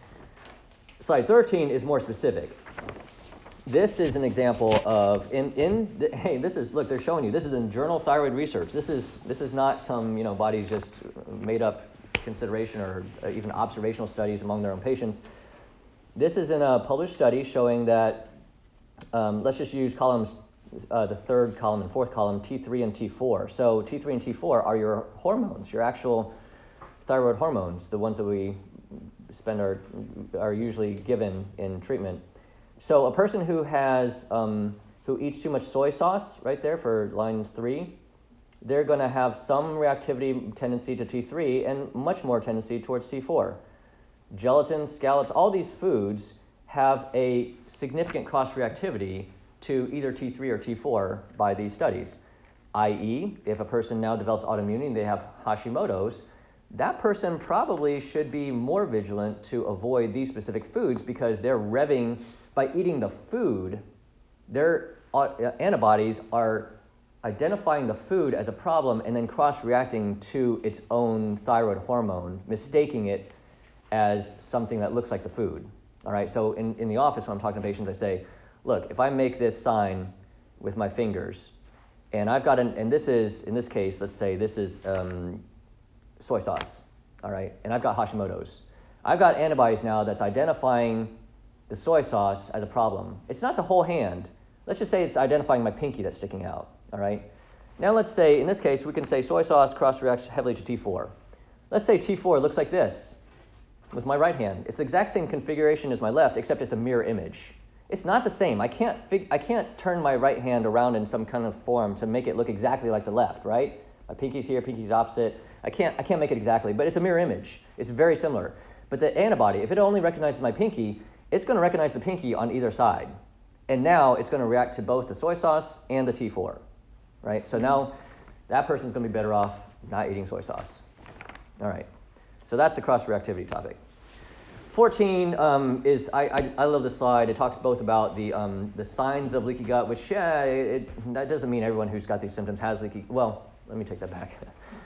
Slide thirteen is more specific. This is an example of in in the, hey, this is look, they're showing you this is in Journal Thyroid Research. This is this is not some, you know, body's just made up consideration or even observational studies among their own patients. This is in a published study showing that um, let's just use columns uh, the third column and fourth column, T three and T four. So T three and T four are your hormones, your actual thyroid hormones, the ones that we spend our are usually given in treatment. So a person who has um, who eats too much soy sauce, right there for line three, they're going to have some reactivity tendency to T three and much more tendency towards T four. Gelatin, scallops, all these foods have a significant cross-reactivity to either T three or T four by these studies, that is, if a person now develops autoimmunity and they have Hashimoto's, that person probably should be more vigilant to avoid these specific foods because they're revving, by eating the food, their uh, antibodies are identifying the food as a problem and then cross-reacting to its own thyroid hormone, mistaking it as something that looks like the food. All right, so in, in the office when I'm talking to patients, I say, look, if I make this sign with my fingers, and I've got an, and this is, in this case, let's say this is um, soy sauce, all right, and I've got Hashimoto's. I've got antibodies now that's identifying the soy sauce as a problem. It's not the whole hand. Let's just say it's identifying my pinky that's sticking out, all right? Now let's say, in this case, we can say soy sauce cross-reacts heavily to T four. Let's say T four looks like this with my right hand. It's the exact same configuration as my left, except it's a mirror image. It's not the same. I can't fig- I can't turn my right hand around in some kind of form to make it look exactly like the left, right? My pinky's here, pinky's opposite. I can't I can't make it exactly, but it's a mirror image. It's very similar. But the antibody, if it only recognizes my pinky, it's going to recognize the pinky on either side. And now it's going to react to both the soy sauce and the T four, right? So now that person's going to be better off not eating soy sauce. All right. So that's the cross-reactivity topic. fourteen um, is, I, I I love this slide. It talks both about the um, the signs of leaky gut, which, yeah, it, that doesn't mean everyone who's got these symptoms has leaky, well, let me take that back.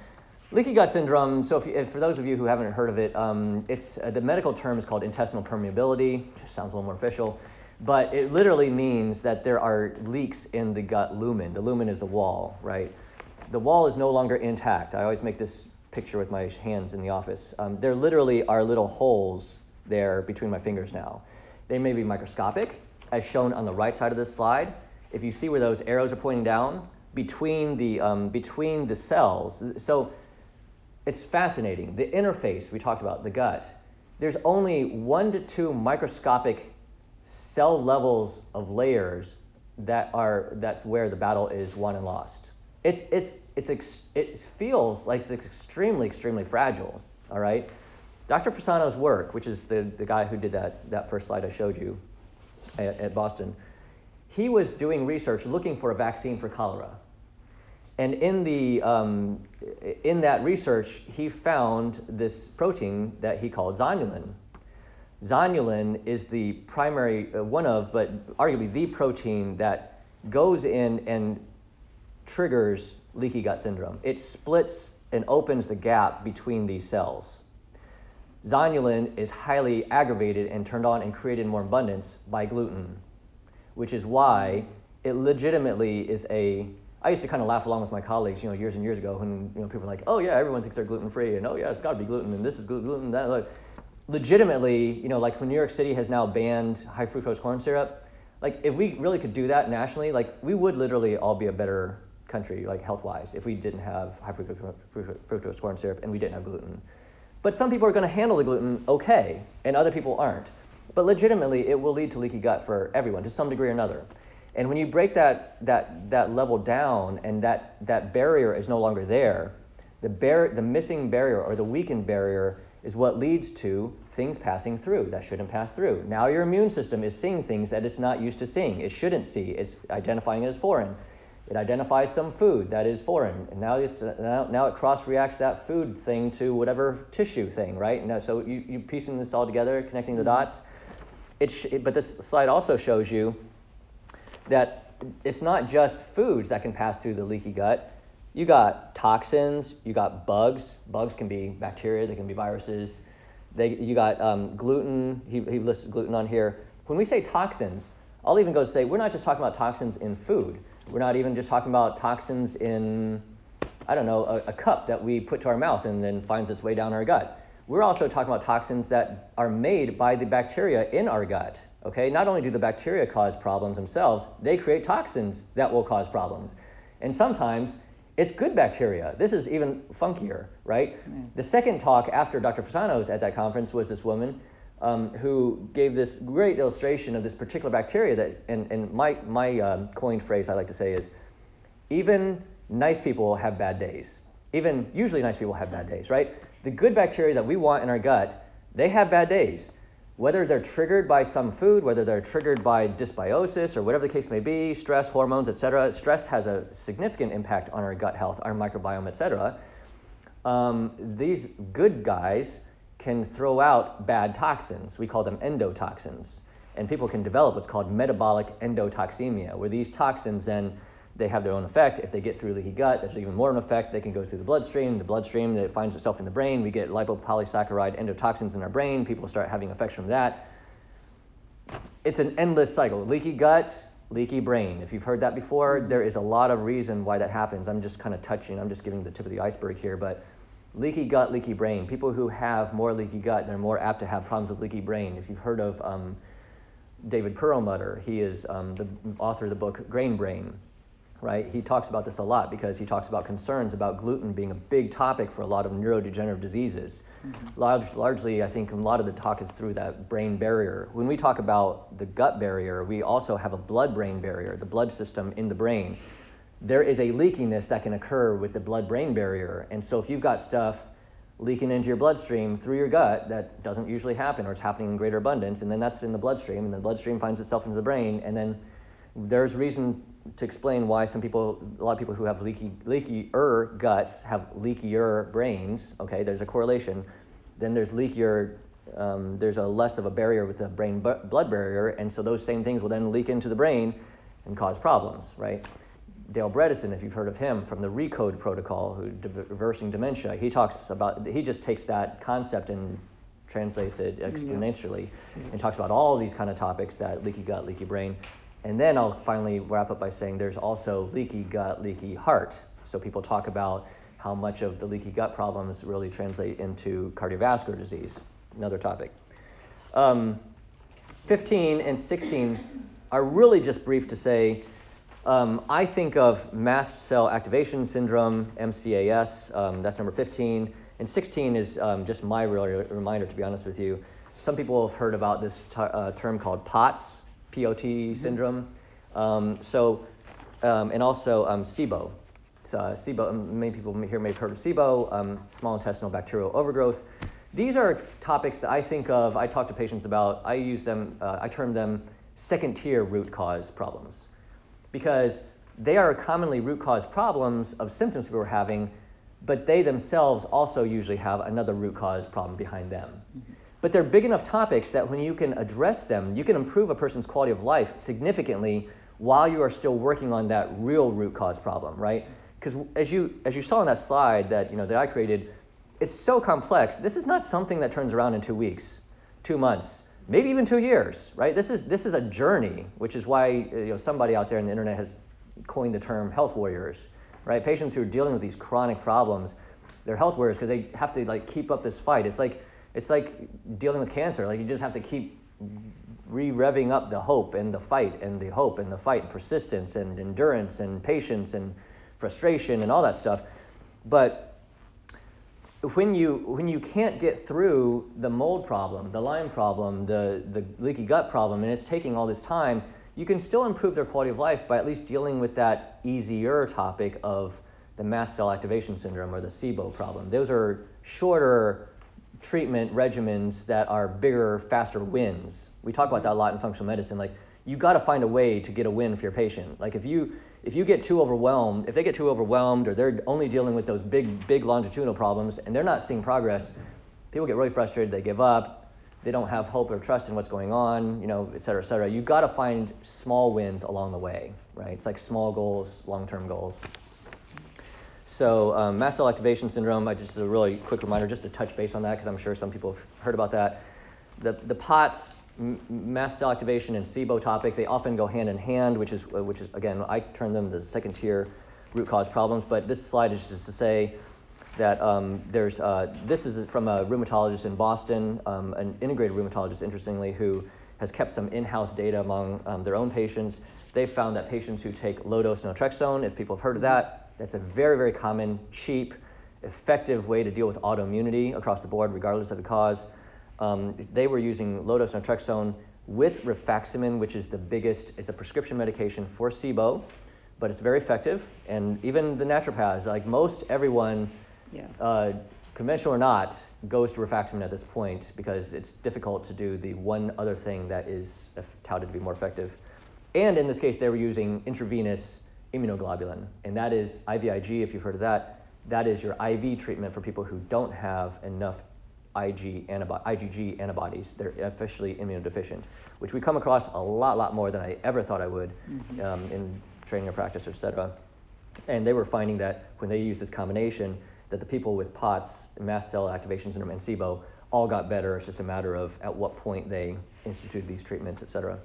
Leaky gut syndrome, so if, you, if for those of you who haven't heard of it, um, it's uh, the medical term is called intestinal permeability, which sounds a little more official, but it literally means that there are leaks in the gut lumen. The lumen is the wall, right? The wall is no longer intact. I always make this picture with my hands in the office. Um, there literally are little holes there between my fingers now. They may be microscopic, as shown on the right side of this slide. If you see where those arrows are pointing down, between the um, between the cells. So it's fascinating. The interface we talked about, the gut, there's only one to two microscopic cell levels of layers that are that's where the battle is won and lost. It's it's it's ex, it feels like it's extremely extremely fragile. All right. Doctor Fasano's work, which is the, the guy who did that, that first slide I showed you at, at Boston, he was doing research looking for a vaccine for cholera. And in, the, um, in that research, he found this protein that he called zonulin. Zonulin is the primary, uh, one of, but arguably the protein that goes in and triggers leaky gut syndrome. It splits and opens the gap between these cells. Zonulin is highly aggravated and turned on and created in more abundance by gluten, which is why it legitimately is a, I used to kind of laugh along with my colleagues, you know, years and years ago when, you know, people were like, oh yeah, everyone thinks they're gluten-free, and oh yeah, it's got to be gluten, and this is gluten, that, like, legitimately, you know, like when New York City has now banned high fructose corn syrup, like if we really could do that nationally, like we would literally all be a better country, like health-wise, if we didn't have high fructose, fructose corn syrup and we didn't have gluten. But some people are going to handle the gluten okay, and other people aren't. But legitimately, it will lead to leaky gut for everyone to some degree or another. And when you break that that that level down, and that that barrier is no longer there, the bar- the missing barrier or the weakened barrier is what leads to things passing through that shouldn't pass through. Now your immune system is seeing things that it's not used to seeing. It shouldn't see. It's identifying it as foreign. It identifies some food that is foreign, and now it's uh, now, now it cross-reacts that food thing to whatever tissue thing, right? Now, so you you piecing this all together, connecting the dots. It, sh- it but this slide also shows you that it's not just foods that can pass through the leaky gut. You got toxins, you got bugs. Bugs can be bacteria, they can be viruses. They, you got um, gluten. He, he lists gluten on here. When we say toxins, I'll even go say we're not just talking about toxins in food. We're not even just talking about toxins in, I don't know, a, a cup that we put to our mouth and then finds its way down our gut. We're also talking about toxins that are made by the bacteria in our gut. Okay, not only do the bacteria cause problems themselves, they create toxins that will cause problems. And sometimes it's good bacteria. This is even funkier, right? Mm. The second talk after Doctor Fasano's at that conference was this woman um, who gave this great illustration of this particular bacteria that, and, and my, my um, coined phrase I like to say is, even nice people have bad days. Even usually nice people have bad days, right? The good bacteria that we want in our gut, they have bad days. Whether they're triggered by some food, whether they're triggered by dysbiosis or whatever the case may be, stress, hormones, et cetera. Stress has a significant impact on our gut health, our microbiome, et cetera. Um, these good guys can throw out bad toxins. We call them endotoxins. And people can develop what's called metabolic endotoxemia, where these toxins then, they have their own effect. If they get through leaky gut, there's even more of an effect. They can go through the bloodstream. The bloodstream, it finds itself in the brain. We get lipopolysaccharide endotoxins in our brain. People start having effects from that. It's an endless cycle. Leaky gut, leaky brain. If you've heard that before, there is a lot of reason why that happens. I'm just kind of touching. I'm just giving the tip of the iceberg here. But leaky gut, leaky brain. People who have more leaky gut, they're more apt to have problems with leaky brain. If you've heard of um, David Perlmutter, he is um, the author of the book Grain Brain. Right? He talks about this a lot because he talks about concerns about gluten being a big topic for a lot of neurodegenerative diseases. Mm-hmm. Large, largely, I think a lot of the talk is through that brain barrier. When we talk about the gut barrier, we also have a blood-brain barrier, the blood system in the brain. There is a leakiness that can occur with the blood-brain barrier. And so if you've got stuff leaking into your bloodstream through your gut, that doesn't usually happen, or it's happening in greater abundance, and then that's in the bloodstream, and the bloodstream finds itself into the brain, and then there's reason to explain why some people, a lot of people who have leaky, leakier guts have leakier brains. Okay, there's a correlation. Then there's leakier, um, there's a less of a barrier with the brain-blood barrier, and so those same things will then leak into the brain and cause problems, right? Dale Bredesen, if you've heard of him, from the RECODE protocol, who reversing dementia, he talks about, he just takes that concept and translates it exponentially, yeah. and talks about all these kind of topics, that leaky gut, leaky brain. And then I'll finally wrap up by saying there's also leaky gut, leaky heart. So people talk about how much of the leaky gut problems really translate into cardiovascular disease, another topic. Um, fifteen and sixteen are really just brief to say, um, I think of mast cell activation syndrome, M C A S, um, that's number fifteen. And sixteen is um, just my real reminder, to be honest with you. Some people have heard about this t- uh, term called POTS, P O T syndrome, um, so, um, and also um, SIBO. So, uh, SIBO, many people here may have heard of SIBO, um, small intestinal bacterial overgrowth. These are topics that I think of, I talk to patients about, I use them, uh, I term them second-tier root cause problems, because they are commonly root cause problems of symptoms we were having, but they themselves also usually have another root cause problem behind them. Mm-hmm. But they're big enough topics that when you can address them, you can improve a person's quality of life significantly while you are still working on that real root cause problem, right? Because as you as you saw on that slide that you know that I created, it's so complex. This is not something that turns around in two weeks, two months, maybe even two years, right? This is this is a journey, which is why you know somebody out there on the internet has coined the term health warriors, right? Patients who are dealing with these chronic problems, they're health warriors because they have to like keep up this fight. It's like it's like dealing with cancer. Like you just have to keep re-revving up the hope and the fight and the hope and the fight, and persistence and endurance and patience and frustration and all that stuff. But when you when you can't get through the mold problem, the Lyme problem, the, the leaky gut problem, and it's taking all this time, you can still improve their quality of life by at least dealing with that easier topic of the mast cell activation syndrome or the SIBO problem. Those are shorter treatment regimens that are bigger, faster wins. We talk about that a lot in functional medicine. Like, you got to find a way to get a win for your patient. Like, if you if you get too overwhelmed, if they get too overwhelmed, or they're only dealing with those big, big longitudinal problems, and they're not seeing progress, people get really frustrated. They give up. They don't have hope or trust in what's going on, you know, et cetera, et cetera. You've got to find small wins along the way, right? It's like small goals, long-term goals. So um, mast cell activation syndrome, I just a really quick reminder just to touch base on that because I'm sure some people have heard about that. The the POTS, m- mast cell activation and SIBO topic, they often go hand in hand, which is uh, which is again I term them the second tier root cause problems. But this slide is just to say that um, there's uh, this is from a rheumatologist in Boston, um, an integrated rheumatologist, interestingly, who has kept some in-house data among um, their own patients. They found that patients who take low-dose naltrexone, if people have heard of that, that's a very, very common, cheap, effective way to deal with autoimmunity across the board, regardless of the cause. Um, they were using low-dose naltrexone with rifaximin, which is the biggest, it's a prescription medication for SIBO, but it's very effective. And even the naturopaths, like most everyone, yeah. uh, conventional or not, goes to rifaximin at this point because it's difficult to do the one other thing that is touted to be more effective. And in this case, they were using intravenous immunoglobulin, and that is I V I G, if you've heard of that. That is your I V treatment for people who don't have enough I G antibody, I G G antibodies. They're officially immunodeficient, which we come across a lot, lot more than I ever thought I would mm-hmm. um, in training or practice, et cetera. And they were finding that when they used this combination, that the people with POTS, mast cell activation syndrome, and SIBO all got better. It's just a matter of at what point they instituted these treatments, et cetera.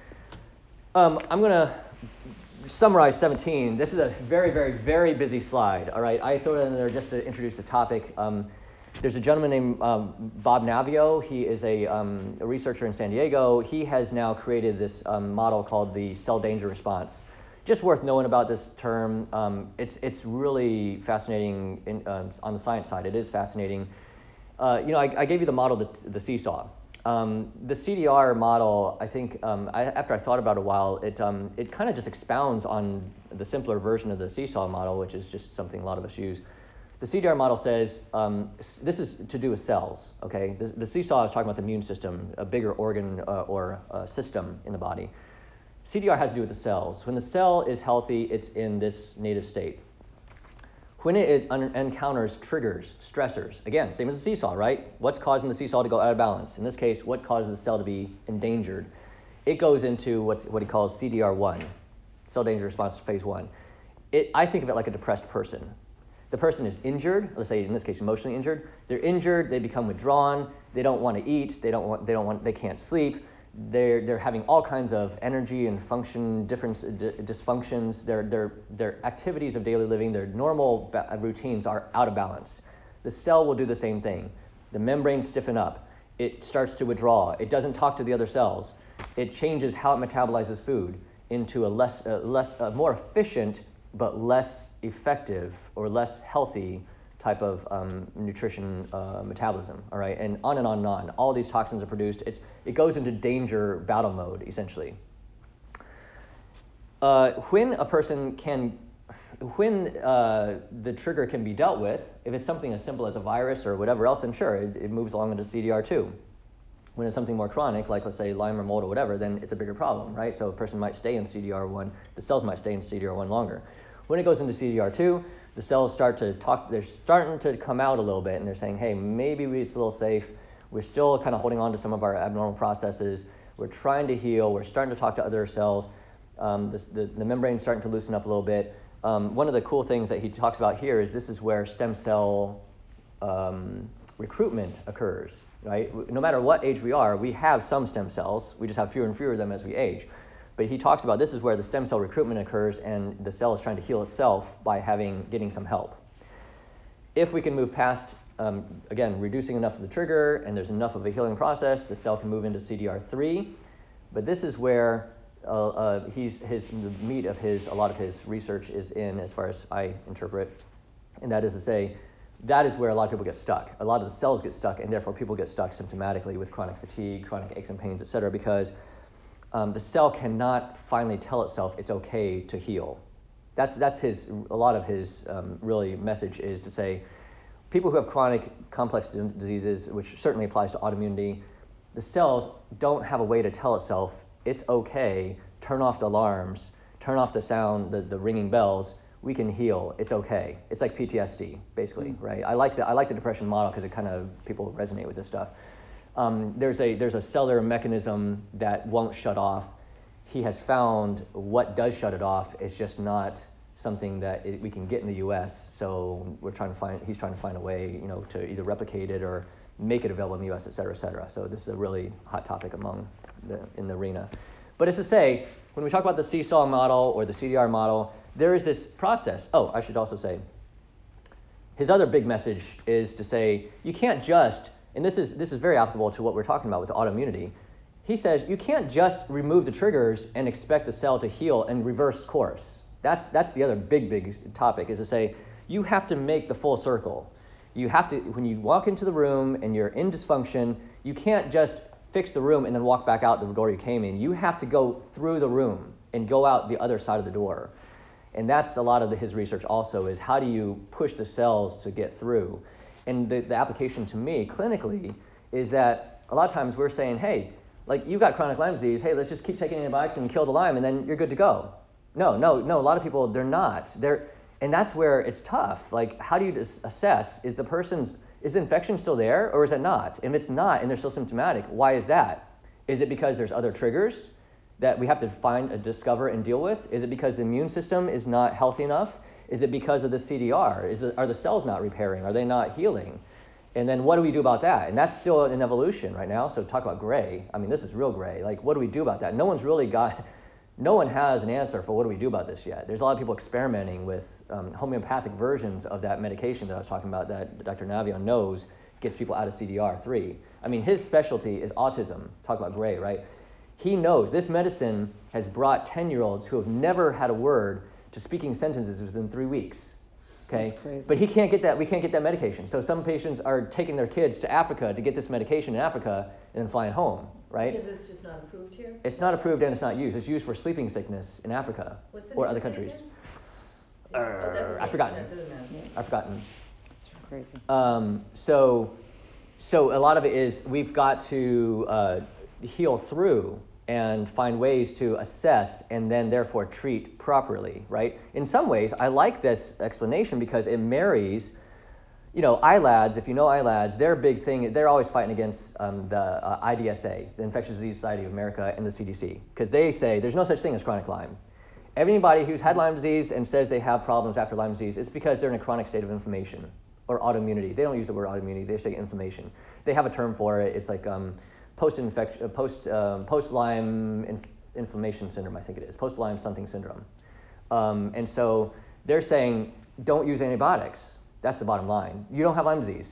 Um, I'm going to summarize seventeen. This is a very, very, very busy slide. All right, I throw it in there just to introduce the topic. Um, there's a gentleman named um, Bob Navio. He is a, um, a researcher in San Diego. He has now created this um, model called the cell danger response. Just worth knowing about this term. Um, it's it's really fascinating in, uh, on the science side. It is fascinating. Uh, you know, I, I gave you the model, the, the seesaw. Um, the C D R model, I think, um, I, after I thought about it a while, it um, it kind of just expounds on the simpler version of the seesaw model, which is just something a lot of us use. The C D R model says, um, this is to do with cells, okay? The, the seesaw is talking about the immune system, a bigger organ uh, or uh, system in the body. C D R has to do with the cells. When the cell is healthy, it's in this native state. When it un- encounters triggers, stressors, again, same as the seesaw, right? What's causing the seesaw to go out of balance? In this case, what causes the cell to be endangered? It goes into what's, what he calls C D R one, cell danger response phase one. It, I think of it like a depressed person. The person is injured, let's say in this case emotionally injured. They're injured, they become withdrawn, they don't want to eat, they don't want, they don't want, they can't sleep. They're they're having all kinds of energy and function difference d- dysfunctions. Their their their activities of daily living, their normal ba- routines are out of balance. The cell will do the same thing. The membranes stiffen up. It starts to withdraw. It doesn't talk to the other cells. It changes how it metabolizes food into a less uh, less uh, more efficient but less effective or less healthy type of um, nutrition uh, metabolism, all right, and on and on and on. All these toxins are produced. It's it goes into danger battle mode essentially. Uh, when a person can, when uh, the trigger can be dealt with, if it's something as simple as a virus or whatever else, then sure, it, it moves along into C D R two. When it's something more chronic, like let's say Lyme or mold or whatever, then it's a bigger problem, right? So a person might stay in C D R one, the cells might stay in C D R one longer. When it goes into C D R two, the cells start to talk, they're starting to come out a little bit, and they're saying, hey, maybe it's a little safe. We're still kind of holding on to some of our abnormal processes. We're trying to heal. We're starting to talk to other cells. Um, this, the, the membrane's starting to loosen up a little bit. Um, one of the cool things that he talks about here is this is where stem cell um, recruitment occurs, right? No matter what age we are, we have some stem cells. We just have fewer and fewer of them as we age. But he talks about this is where the stem cell recruitment occurs, and the cell is trying to heal itself by having getting some help. If we can move past, um, again, reducing enough of the trigger, and there's enough of a healing process, the cell can move into C D R three. But this is where uh, uh, he's his the meat of his a lot of his research is in, as far as I interpret, and that is to say, that is where a lot of people get stuck. A lot of the cells get stuck, and therefore people get stuck symptomatically with chronic fatigue, chronic aches and pains, et cetera, because um, the cell cannot finally tell itself it's okay to heal. That's that's his a lot of his um, really message is to say, people who have chronic complex diseases, which certainly applies to autoimmunity, the cells don't have a way to tell itself it's okay. Turn off the alarms, turn off the sound, the, the ringing bells. We can heal. It's okay. It's like P T S D, basically, mm-hmm. right? I like the I like the depression model because it kind of people resonate with this stuff. Um, there's a there's a cellular mechanism that won't shut off. He has found what does shut it off. It's just not something that it, we can get in the U S. So we're trying to find. He's trying to find a way, you know, to either replicate it or make it available in the U S, et cetera, et cetera. So this is a really hot topic among the in the arena. But as to say, when we talk about the seesaw model or the C D R model, there is this process. Oh, I should also say, his other big message is to say you can't just, and this is this is very applicable to what we're talking about with autoimmunity. He says you can't just remove the triggers and expect the cell to heal and reverse course. That's that's the other big, big topic, is to say you have to make the full circle. You have to, when you walk into the room and you're in dysfunction, you can't just fix the room and then walk back out the door you came in. You have to go through the room and go out the other side of the door. And that's a lot of the, his research also, is how do you push the cells to get through? And the, the application to me clinically is that a lot of times we're saying, hey, like you've got chronic Lyme disease, hey, let's just keep taking antibiotics and kill the Lyme and then you're good to go. No, no, no, a lot of people, they're not. They're, and that's where it's tough. Like, how do you assess, is the person's, is the infection still there or is it not? If it's not and they're still symptomatic, why is that? Is it because there's other triggers that we have to find, uh, discover, and deal with? Is it because the immune system is not healthy enough? Is it because of the C D R? Is the, are the cells not repairing? Are they not healing? And then what do we do about that? And that's still in evolution right now. So talk about gray. I mean, this is real gray. Like, what do we do about that? No one's really got, no one has an answer for what do we do about this yet. There's a lot of people experimenting with um, homeopathic versions of that medication that I was talking about that Doctor Navion knows gets people out of C D R three. I mean, his specialty is autism. Talk about gray, right? He knows this medicine has brought ten-year-olds who have never had a word to speaking sentences within three weeks. Okay, That's crazy. But he can't get that. We can't get that medication. So some patients are taking their kids to Africa to get this medication in Africa and then flying home, right? Because it's just not approved here? It's not approved and it's not used. It's used for sleeping sickness in Africa What's the or name other of it countries. again? Uh, Oh, that's a I've name. forgotten. No, it doesn't matter. Yeah. I've forgotten. It's crazy. Um, so, so a lot of it is we've got to uh, heal through and find ways to assess and then therefore treat properly, right? In some ways, I like this explanation because it marries, you know, I L A D S, if you know I L A D S, their big thing, they're always fighting against um, the uh, I D S A, the Infectious Disease Society of America, and the C D C, because they say there's no such thing as chronic Lyme. Anybody who's had Lyme disease and says they have problems after Lyme disease, it's because they're in a chronic state of inflammation or autoimmunity. They don't use the word autoimmunity, they say inflammation. They have a term for it. It's like um, post-infection, post, um, post-Lyme inf- inflammation syndrome, I think it is, post-Lyme something syndrome. Um, and so they're saying, don't use antibiotics. That's the bottom line. You don't have Lyme disease.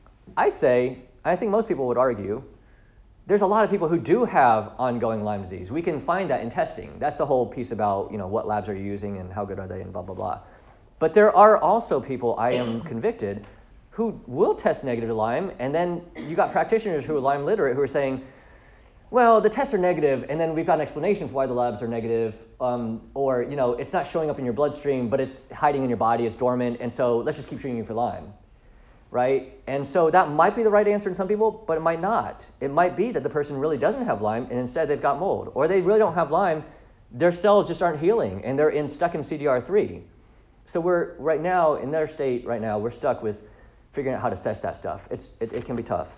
I say, I think most people would argue, there's a lot of people who do have ongoing Lyme disease. We can find that in testing. That's the whole piece about, you know, what labs are you using and how good are they and blah, blah, blah. But there are also people, I am convicted, who will test negative to Lyme, and then you got practitioners who are Lyme literate who are saying, well, the tests are negative, and then we've got an explanation for why the labs are negative, um, or, you know, it's not showing up in your bloodstream, but it's hiding in your body, it's dormant, and so let's just keep treating you for Lyme, right? And so that might be the right answer in some people, but it might not. It might be that the person really doesn't have Lyme, and instead they've got mold, or they really don't have Lyme, their cells just aren't healing, and they're in, stuck in C D R three. So we're, right now, in their state right now, we're stuck with figuring out how to assess that stuff. It's, it, it can be tough.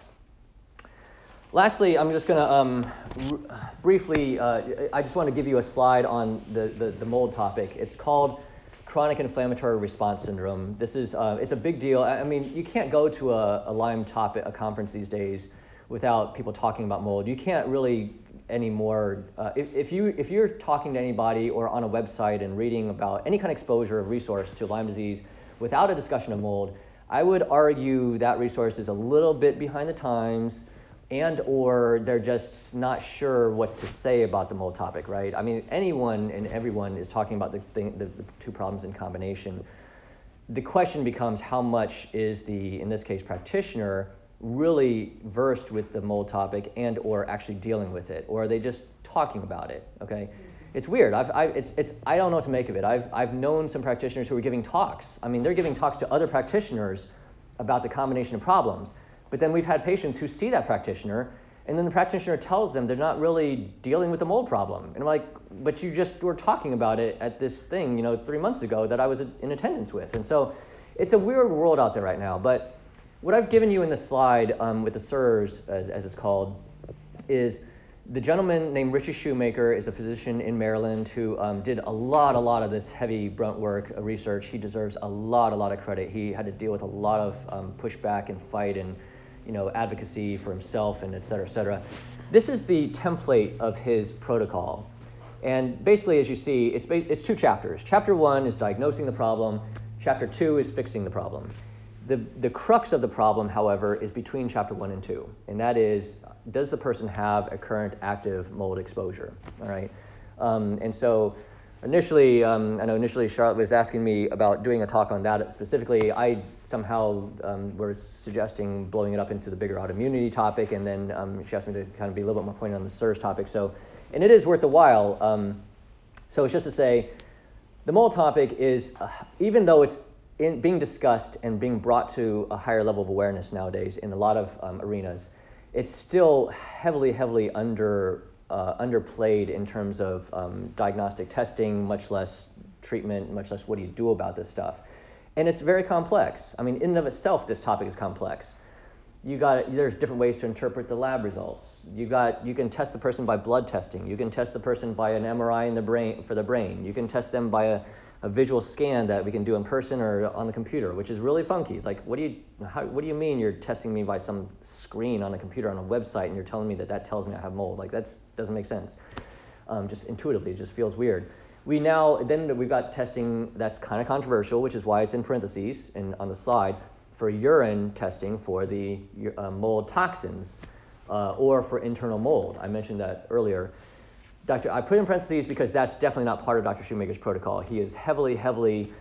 Lastly, I'm just going to um, r- briefly, uh, I just want to give you a slide on the, the, the mold topic. It's called chronic inflammatory response syndrome. This is, uh, it's a big deal. I, I mean, you can't go to a, a Lyme topic, a conference these days without people talking about mold. You can't really anymore, uh, if, if, you, if you're talking to anybody or on a website and reading about any kind of exposure or resource to Lyme disease without a discussion of mold, I would argue that resource is a little bit behind the times, and or they're just not sure what to say about the mold topic, right? I mean, anyone and everyone is talking about the, thing, the, the two problems in combination. The question becomes how much is the, in this case, practitioner really versed with the mold topic and or actually dealing with it, or are they just talking about it, okay? Mm-hmm. It's weird. I've, I, it's, it's, I don't know what to make of it. I've, I've known some practitioners who are giving talks. I mean, they're giving talks to other practitioners about the combination of problems. But then we've had patients who see that practitioner, and then the practitioner tells them they're not really dealing with the mold problem. And I'm like, but you just were talking about it at this thing, you know, three months ago that I was in attendance with. And so it's a weird world out there right now. But what I've given you in the slide um, with the S I R S, as, as it's called, is the gentleman named Richie Shoemaker is a physician in Maryland who um, did a lot, a lot of this heavy brunt work, uh, research. He deserves a lot, a lot of credit. He had to deal with a lot of um, pushback and fight and you know, advocacy for himself and et cetera, et cetera. This is the template of his protocol. And basically, as you see, it's, it's two chapters. Chapter one is diagnosing the problem. Chapter two is fixing the problem. The, the crux of the problem, however, is between chapter one and two. And that is, does the person have a current active mold exposure? All right. Um, and so initially, um, I know initially Charlotte was asking me about doing a talk on that specifically. I somehow um, were suggesting blowing it up into the bigger autoimmunity topic, and then um, she asked me to kind of be a little bit more pointed on the S I R S topic. So, and it is worth a while. Um, so it's just to say, the mold topic is, uh, even though it's in, being discussed and being brought to a higher level of awareness nowadays in a lot of um, arenas, it's still heavily, heavily under uh, underplayed in terms of um, diagnostic testing, much less treatment, much less what do you do about this stuff. And it's very complex. I mean, in and of itself, this topic is complex. You got there's different ways to interpret the lab results. You got you can test the person by blood testing. You can test the person by an M R I in the brain for the brain. You can test them by a, a visual scan that we can do in person or on the computer, which is really funky. It's like, what do you how, what do you mean you're testing me by some screen on a computer on a website and you're telling me that that tells me I have mold? Like that doesn't make sense. Um, just intuitively, it just feels weird. We now, then we've got testing that's kind of controversial, which is why it's in parentheses and on the slide, for urine testing for the uh, mold toxins uh, or for internal mold. I mentioned that earlier. Doctor, I put in parentheses because that's definitely not part of Doctor Shoemaker's protocol. He is heavily, heavily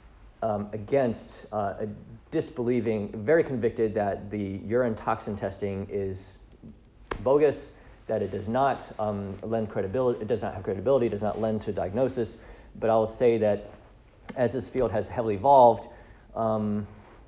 um, against uh, disbelieving, very convicted that the urine toxin testing is bogus, that it does not um, lend credibility, it does not have credibility, it does not lend to diagnosis. But I will say that as this field has heavily evolved, um,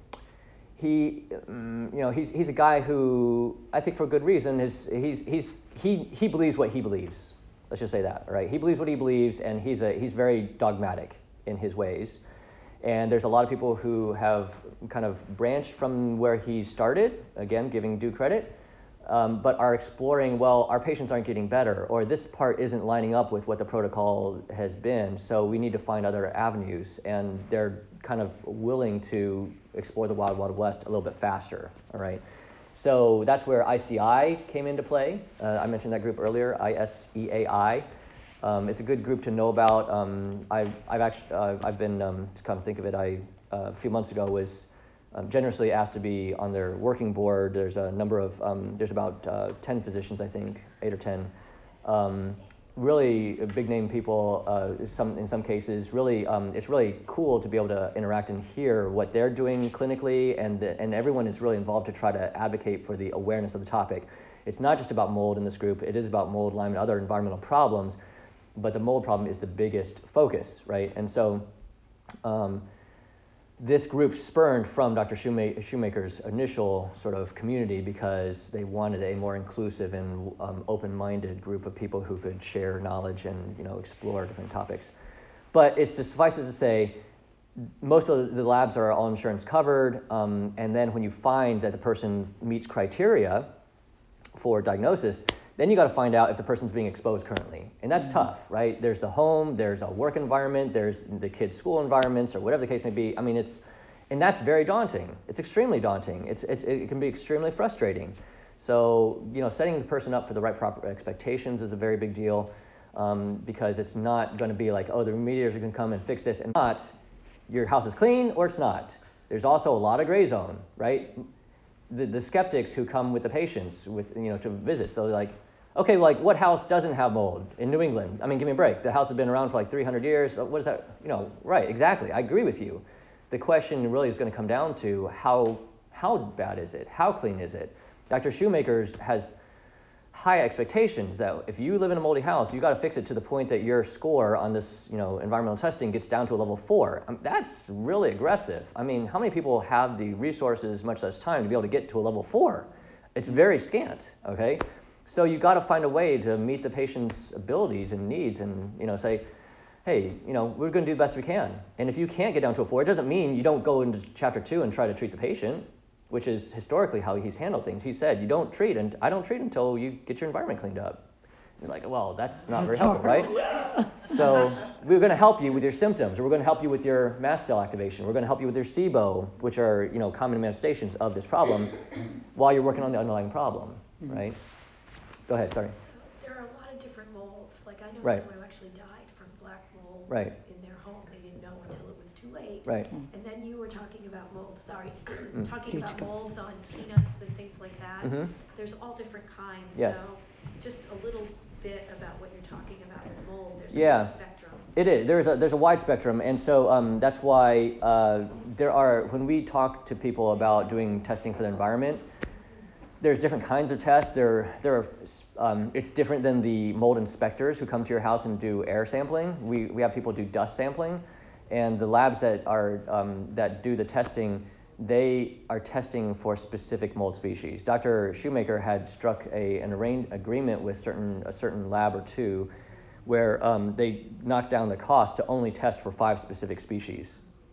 he, um, you know, he's he's a guy who I think for good reason is he's he's he he believes what he believes. Let's just say that, right? He believes what he believes, and he's a he's very dogmatic in his ways. And there's a lot of people who have kind of branched from where he started, again, giving due credit. Um, but are exploring, well, our patients aren't getting better, or this part isn't lining up with what the protocol has been, so we need to find other avenues, and they're kind of willing to explore the Wild Wild West a little bit faster, all right? So that's where I C I came into play. Uh, I mentioned that group earlier, I S E A I. Um, it's a good group to know about. Um, I've, I've actually, uh, I've been, um, to come think of it, I, uh, a few months ago was Um, generously asked to be on their working board. There's a number of, um, there's about uh, ten physicians, I think, eight or ten. Um, really big name people, uh, some in some cases. Really, um, it's really cool to be able to interact and hear what they're doing clinically, and the, and everyone is really involved to try to advocate for the awareness of the topic. It's not just about mold in this group. It is about mold, Lyme, and other environmental problems, but the mold problem is the biggest focus, right? And so um, this group spurned from Doctor Shoema- Shoemaker's initial sort of community because they wanted a more inclusive and um, open-minded group of people who could share knowledge and, you know, explore different topics. But it's to suffice it to say, most of the labs are all insurance covered, um, and then when you find that the person meets criteria for diagnosis, then you got to find out if the person's being exposed currently. And that's mm-hmm. tough, right? There's the home, there's a work environment, there's the kids' school environments, or whatever the case may be. I mean, it's, and that's very daunting. It's extremely daunting. It's, it's, it can be extremely frustrating. So, you know, setting the person up for the right proper expectations is a very big deal, um, because it's not going to be like, oh, the remediators are going to come and fix this, and not, your house is clean or it's not. There's also a lot of gray zone, right? The, the skeptics who come with the patients with, you know, to visits, they'll be like, okay, like what house doesn't have mold in New England? I mean, give me a break. The house has been around for like three hundred years. What is that? You know, right, exactly. I agree with you. The question really is going to come down to how how bad is it? How clean is it? Doctor Shoemaker has high expectations that if you live in a moldy house, you got to fix it to the point that your score on this, you know, environmental testing gets down to a level four. I mean, that's really aggressive. I mean, how many people have the resources, much less time, to be able to get to a level four? It's very scant, okay? So you got to find a way to meet the patient's abilities and needs, and, you know, say, hey, you know, we're going to do the best we can. And if you can't get down to a four, it doesn't mean you don't go into chapter two and try to treat the patient, which is historically how he's handled things. He said, you don't treat, and I don't treat until you get your environment cleaned up. You're like, well, that's not very helpful, right? So we're going to help you with your symptoms, or we're going to help you with your mast cell activation. We're going to help you with your SIBO, which are, you know, common manifestations of this problem, while you're working on the underlying problem, right? Go ahead, sorry. So there are a lot of different molds. Like I know right. someone who actually died from black mold right. in their home. They didn't know until it was too late. Right. And then you were talking about molds, sorry, mm. talking about molds on peanuts and things like that. Mm-hmm. There's all different kinds. Yes. So just a little bit about what you're talking about with mold. There's yeah. a spectrum. It is. There's a there's a wide spectrum, and so um, that's why uh, there are, when we talk to people about doing testing for the environment, there's different kinds of tests. There there are um, it's different than the mold inspectors who come to your house and do air sampling. We we have people do dust sampling, and the labs that are um, that do the testing, they are testing for specific mold species. Doctor Shoemaker had struck a an arrange, agreement with certain a certain lab or two, where um, they knocked down the cost to only test for five specific species,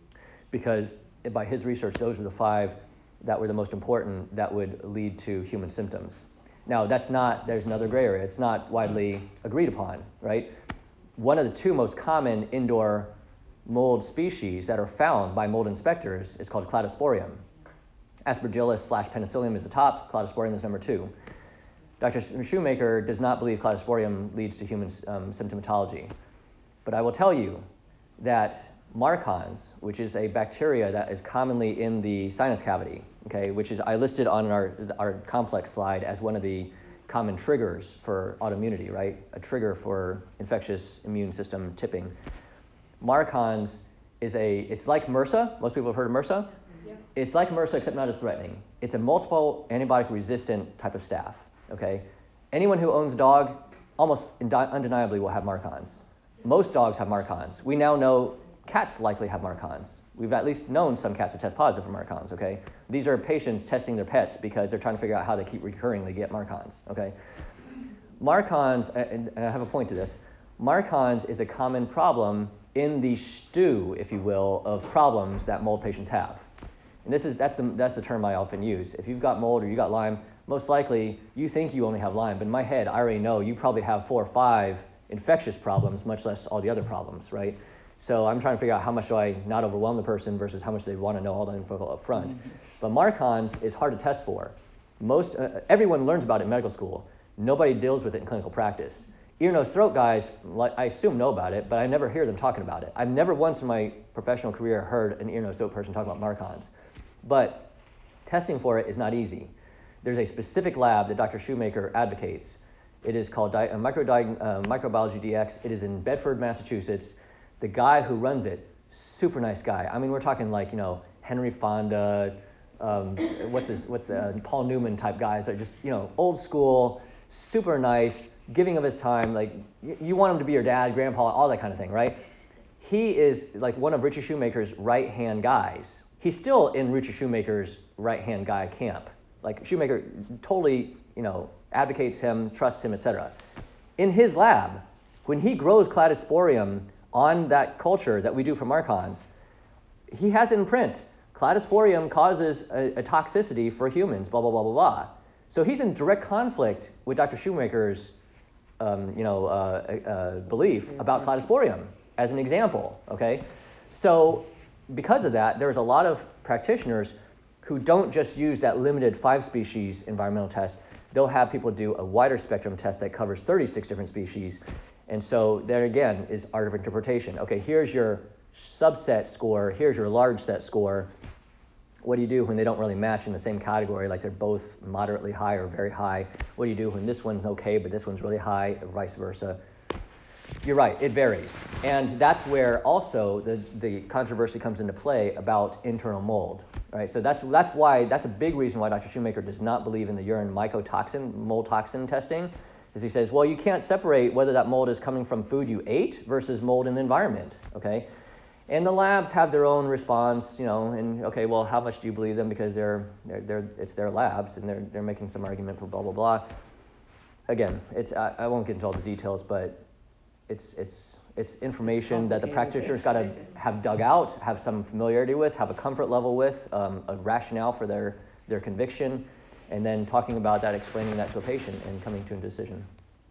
because by his research, those were the five that were the most important that would lead to human symptoms. Now, that's not, there's another gray area. It's not widely agreed upon, right? One of the two most common indoor mold species that are found by mold inspectors is called Cladosporium. Aspergillus slash Penicillium is the top, Cladosporium is number two. Doctor Shoemaker does not believe Cladosporium leads to human um, symptomatology. But I will tell you that Marcons, which is a bacteria that is commonly in the sinus cavity, okay, which is I listed on our our complex slide as one of the common triggers for autoimmunity, right? A trigger for infectious immune system tipping. Marcons is a, it's like MRSA. Most people have heard of MRSA. Yeah. It's like MRSA, except not as threatening. It's a multiple antibiotic resistant type of staph, okay? Anyone who owns a dog almost undeniably will have Marcons. Most dogs have Marcons. We now know cats likely have Marcons. We've at least known some cats to test positive for Marcons, okay? These are patients testing their pets because they're trying to figure out how they keep recurringly get Marcons, okay? Marcons, and I have a point to this, Marcons is a common problem in the stew, if you will, of problems that mold patients have. And this is that's the that's the term I often use. If you've got mold or you got Lyme, most likely you think you only have Lyme, but in my head, I already know you probably have four or five infectious problems, much less all the other problems, right? So I'm trying to figure out how much do I not overwhelm the person versus how much they want to know all the info up front. Mm-hmm. But Marcons is hard to test for. Most uh, everyone learns about it in medical school. Nobody deals with it in clinical practice. Ear, nose, throat guys, like, I assume know about it, but I never hear them talking about it. I've never once in my professional career heard an ear, nose, throat person talk about Marcons. But testing for it is not easy. There's a specific lab that Doctor Shoemaker advocates. It is called Di- uh, Microdi- uh, Microbiology D X. It is in Bedford, Massachusetts. The guy who runs it, super nice guy. I mean, we're talking like, you know, Henry Fonda, um, what's his, what's the, uh, Paul Newman type guys are just, you know, old school, super nice, giving of his time. Like you, you want him to be your dad, grandpa, all that kind of thing, right? He is like one of Richie Shoemaker's right-hand guys. He's still in Richie Shoemaker's right-hand guy camp. Like Shoemaker totally, you know, advocates him, trusts him, et cetera. In his lab, when he grows cladosporium on that culture that we do from Archons, he has it in print. Cladosporium causes a, a toxicity for humans, blah, blah, blah, blah, blah. So he's in direct conflict with Doctor Shoemaker's um, you know, uh, uh, belief about cladosporium as an example, okay? So because of that, there's a lot of practitioners who don't just use that limited five species environmental test. They'll have people do a wider spectrum test that covers thirty-six different species. And so there again is art of interpretation. Okay, here's your subset score, here's your large set score. What do you do when they don't really match in the same category, like they're both moderately high or very high? What do you do when this one's okay, but this one's really high, or vice versa? You're right, it varies. And that's where also the, the controversy comes into play about internal mold. Right? So that's that's why that's a big reason why Doctor Shoemaker does not believe in the urine mycotoxin, mold toxin testing, is he says, well, you can't separate whether that mold is coming from food you ate versus mold in the environment. Okay? And the labs have their own response, you know, and okay, well, how much do you believe them? Because they're they're, they're it's their labs and they're they're making some argument for blah blah blah. Again, it's I, I won't get into all the details, but it's it's it's information that the practitioner's got to have dug out, have some familiarity with, have a comfort level with, um, a rationale for their their conviction, and then talking about that, explaining that to a patient, and coming to a decision.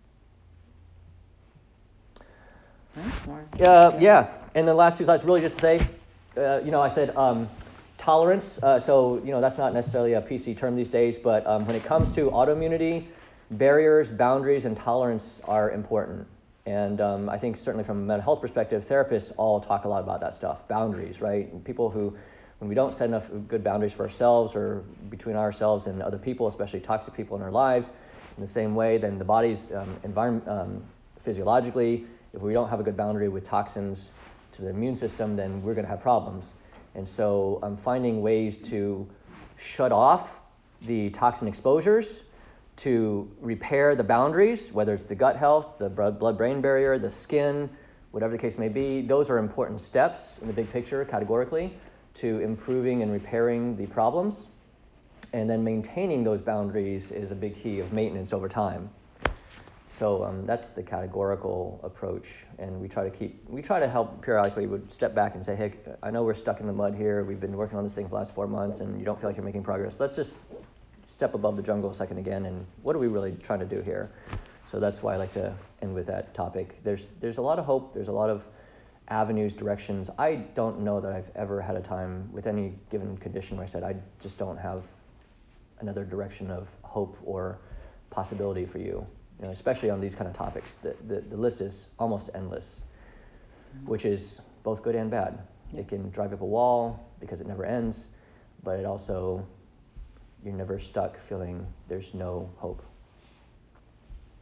Thanks, Mark. Uh, yeah, and the last two slides really just to say, uh, you know, I said um, tolerance. Uh, so you know that's not necessarily a P C term these days, but um, when it comes to autoimmunity, barriers, boundaries, and tolerance are important. And um, I think certainly from a mental health perspective, therapists all talk a lot about that stuff, boundaries, right? And people who, when we don't set enough good boundaries for ourselves or between ourselves and other people, especially toxic people in our lives, in the same way, then the body's um, environment, um, physiologically, if we don't have a good boundary with toxins to the immune system, then we're going to have problems. And so I'm um, finding ways to shut off the toxin exposures, to repair the boundaries, whether it's the gut health, the blood-brain barrier, the skin, whatever the case may be. Those are important steps in the big picture, categorically, to improving and repairing the problems. And then maintaining those boundaries is a big key of maintenance over time. So um, that's the categorical approach. And we try to keep, we try to help periodically, we would step back and say, hey, I know we're stuck in the mud here. We've been working on this thing for the last four months and you don't feel like you're making progress. Let's just step above the jungle a second again, and what are we really trying to do here? So that's why I like to end with that topic. There's there's a lot of hope. There's a lot of avenues, directions. I don't know that I've ever had a time with any given condition where I said, I just don't have another direction of hope or possibility for you. You know, especially on these kind of topics. The, the, the list is almost endless, which is both good and bad. It can drive up a wall because it never ends, but it also, you're never stuck feeling there's no hope.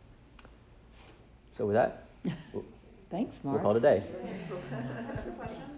So with that, Thanks, we'll Mark. call it a day. Ask a question?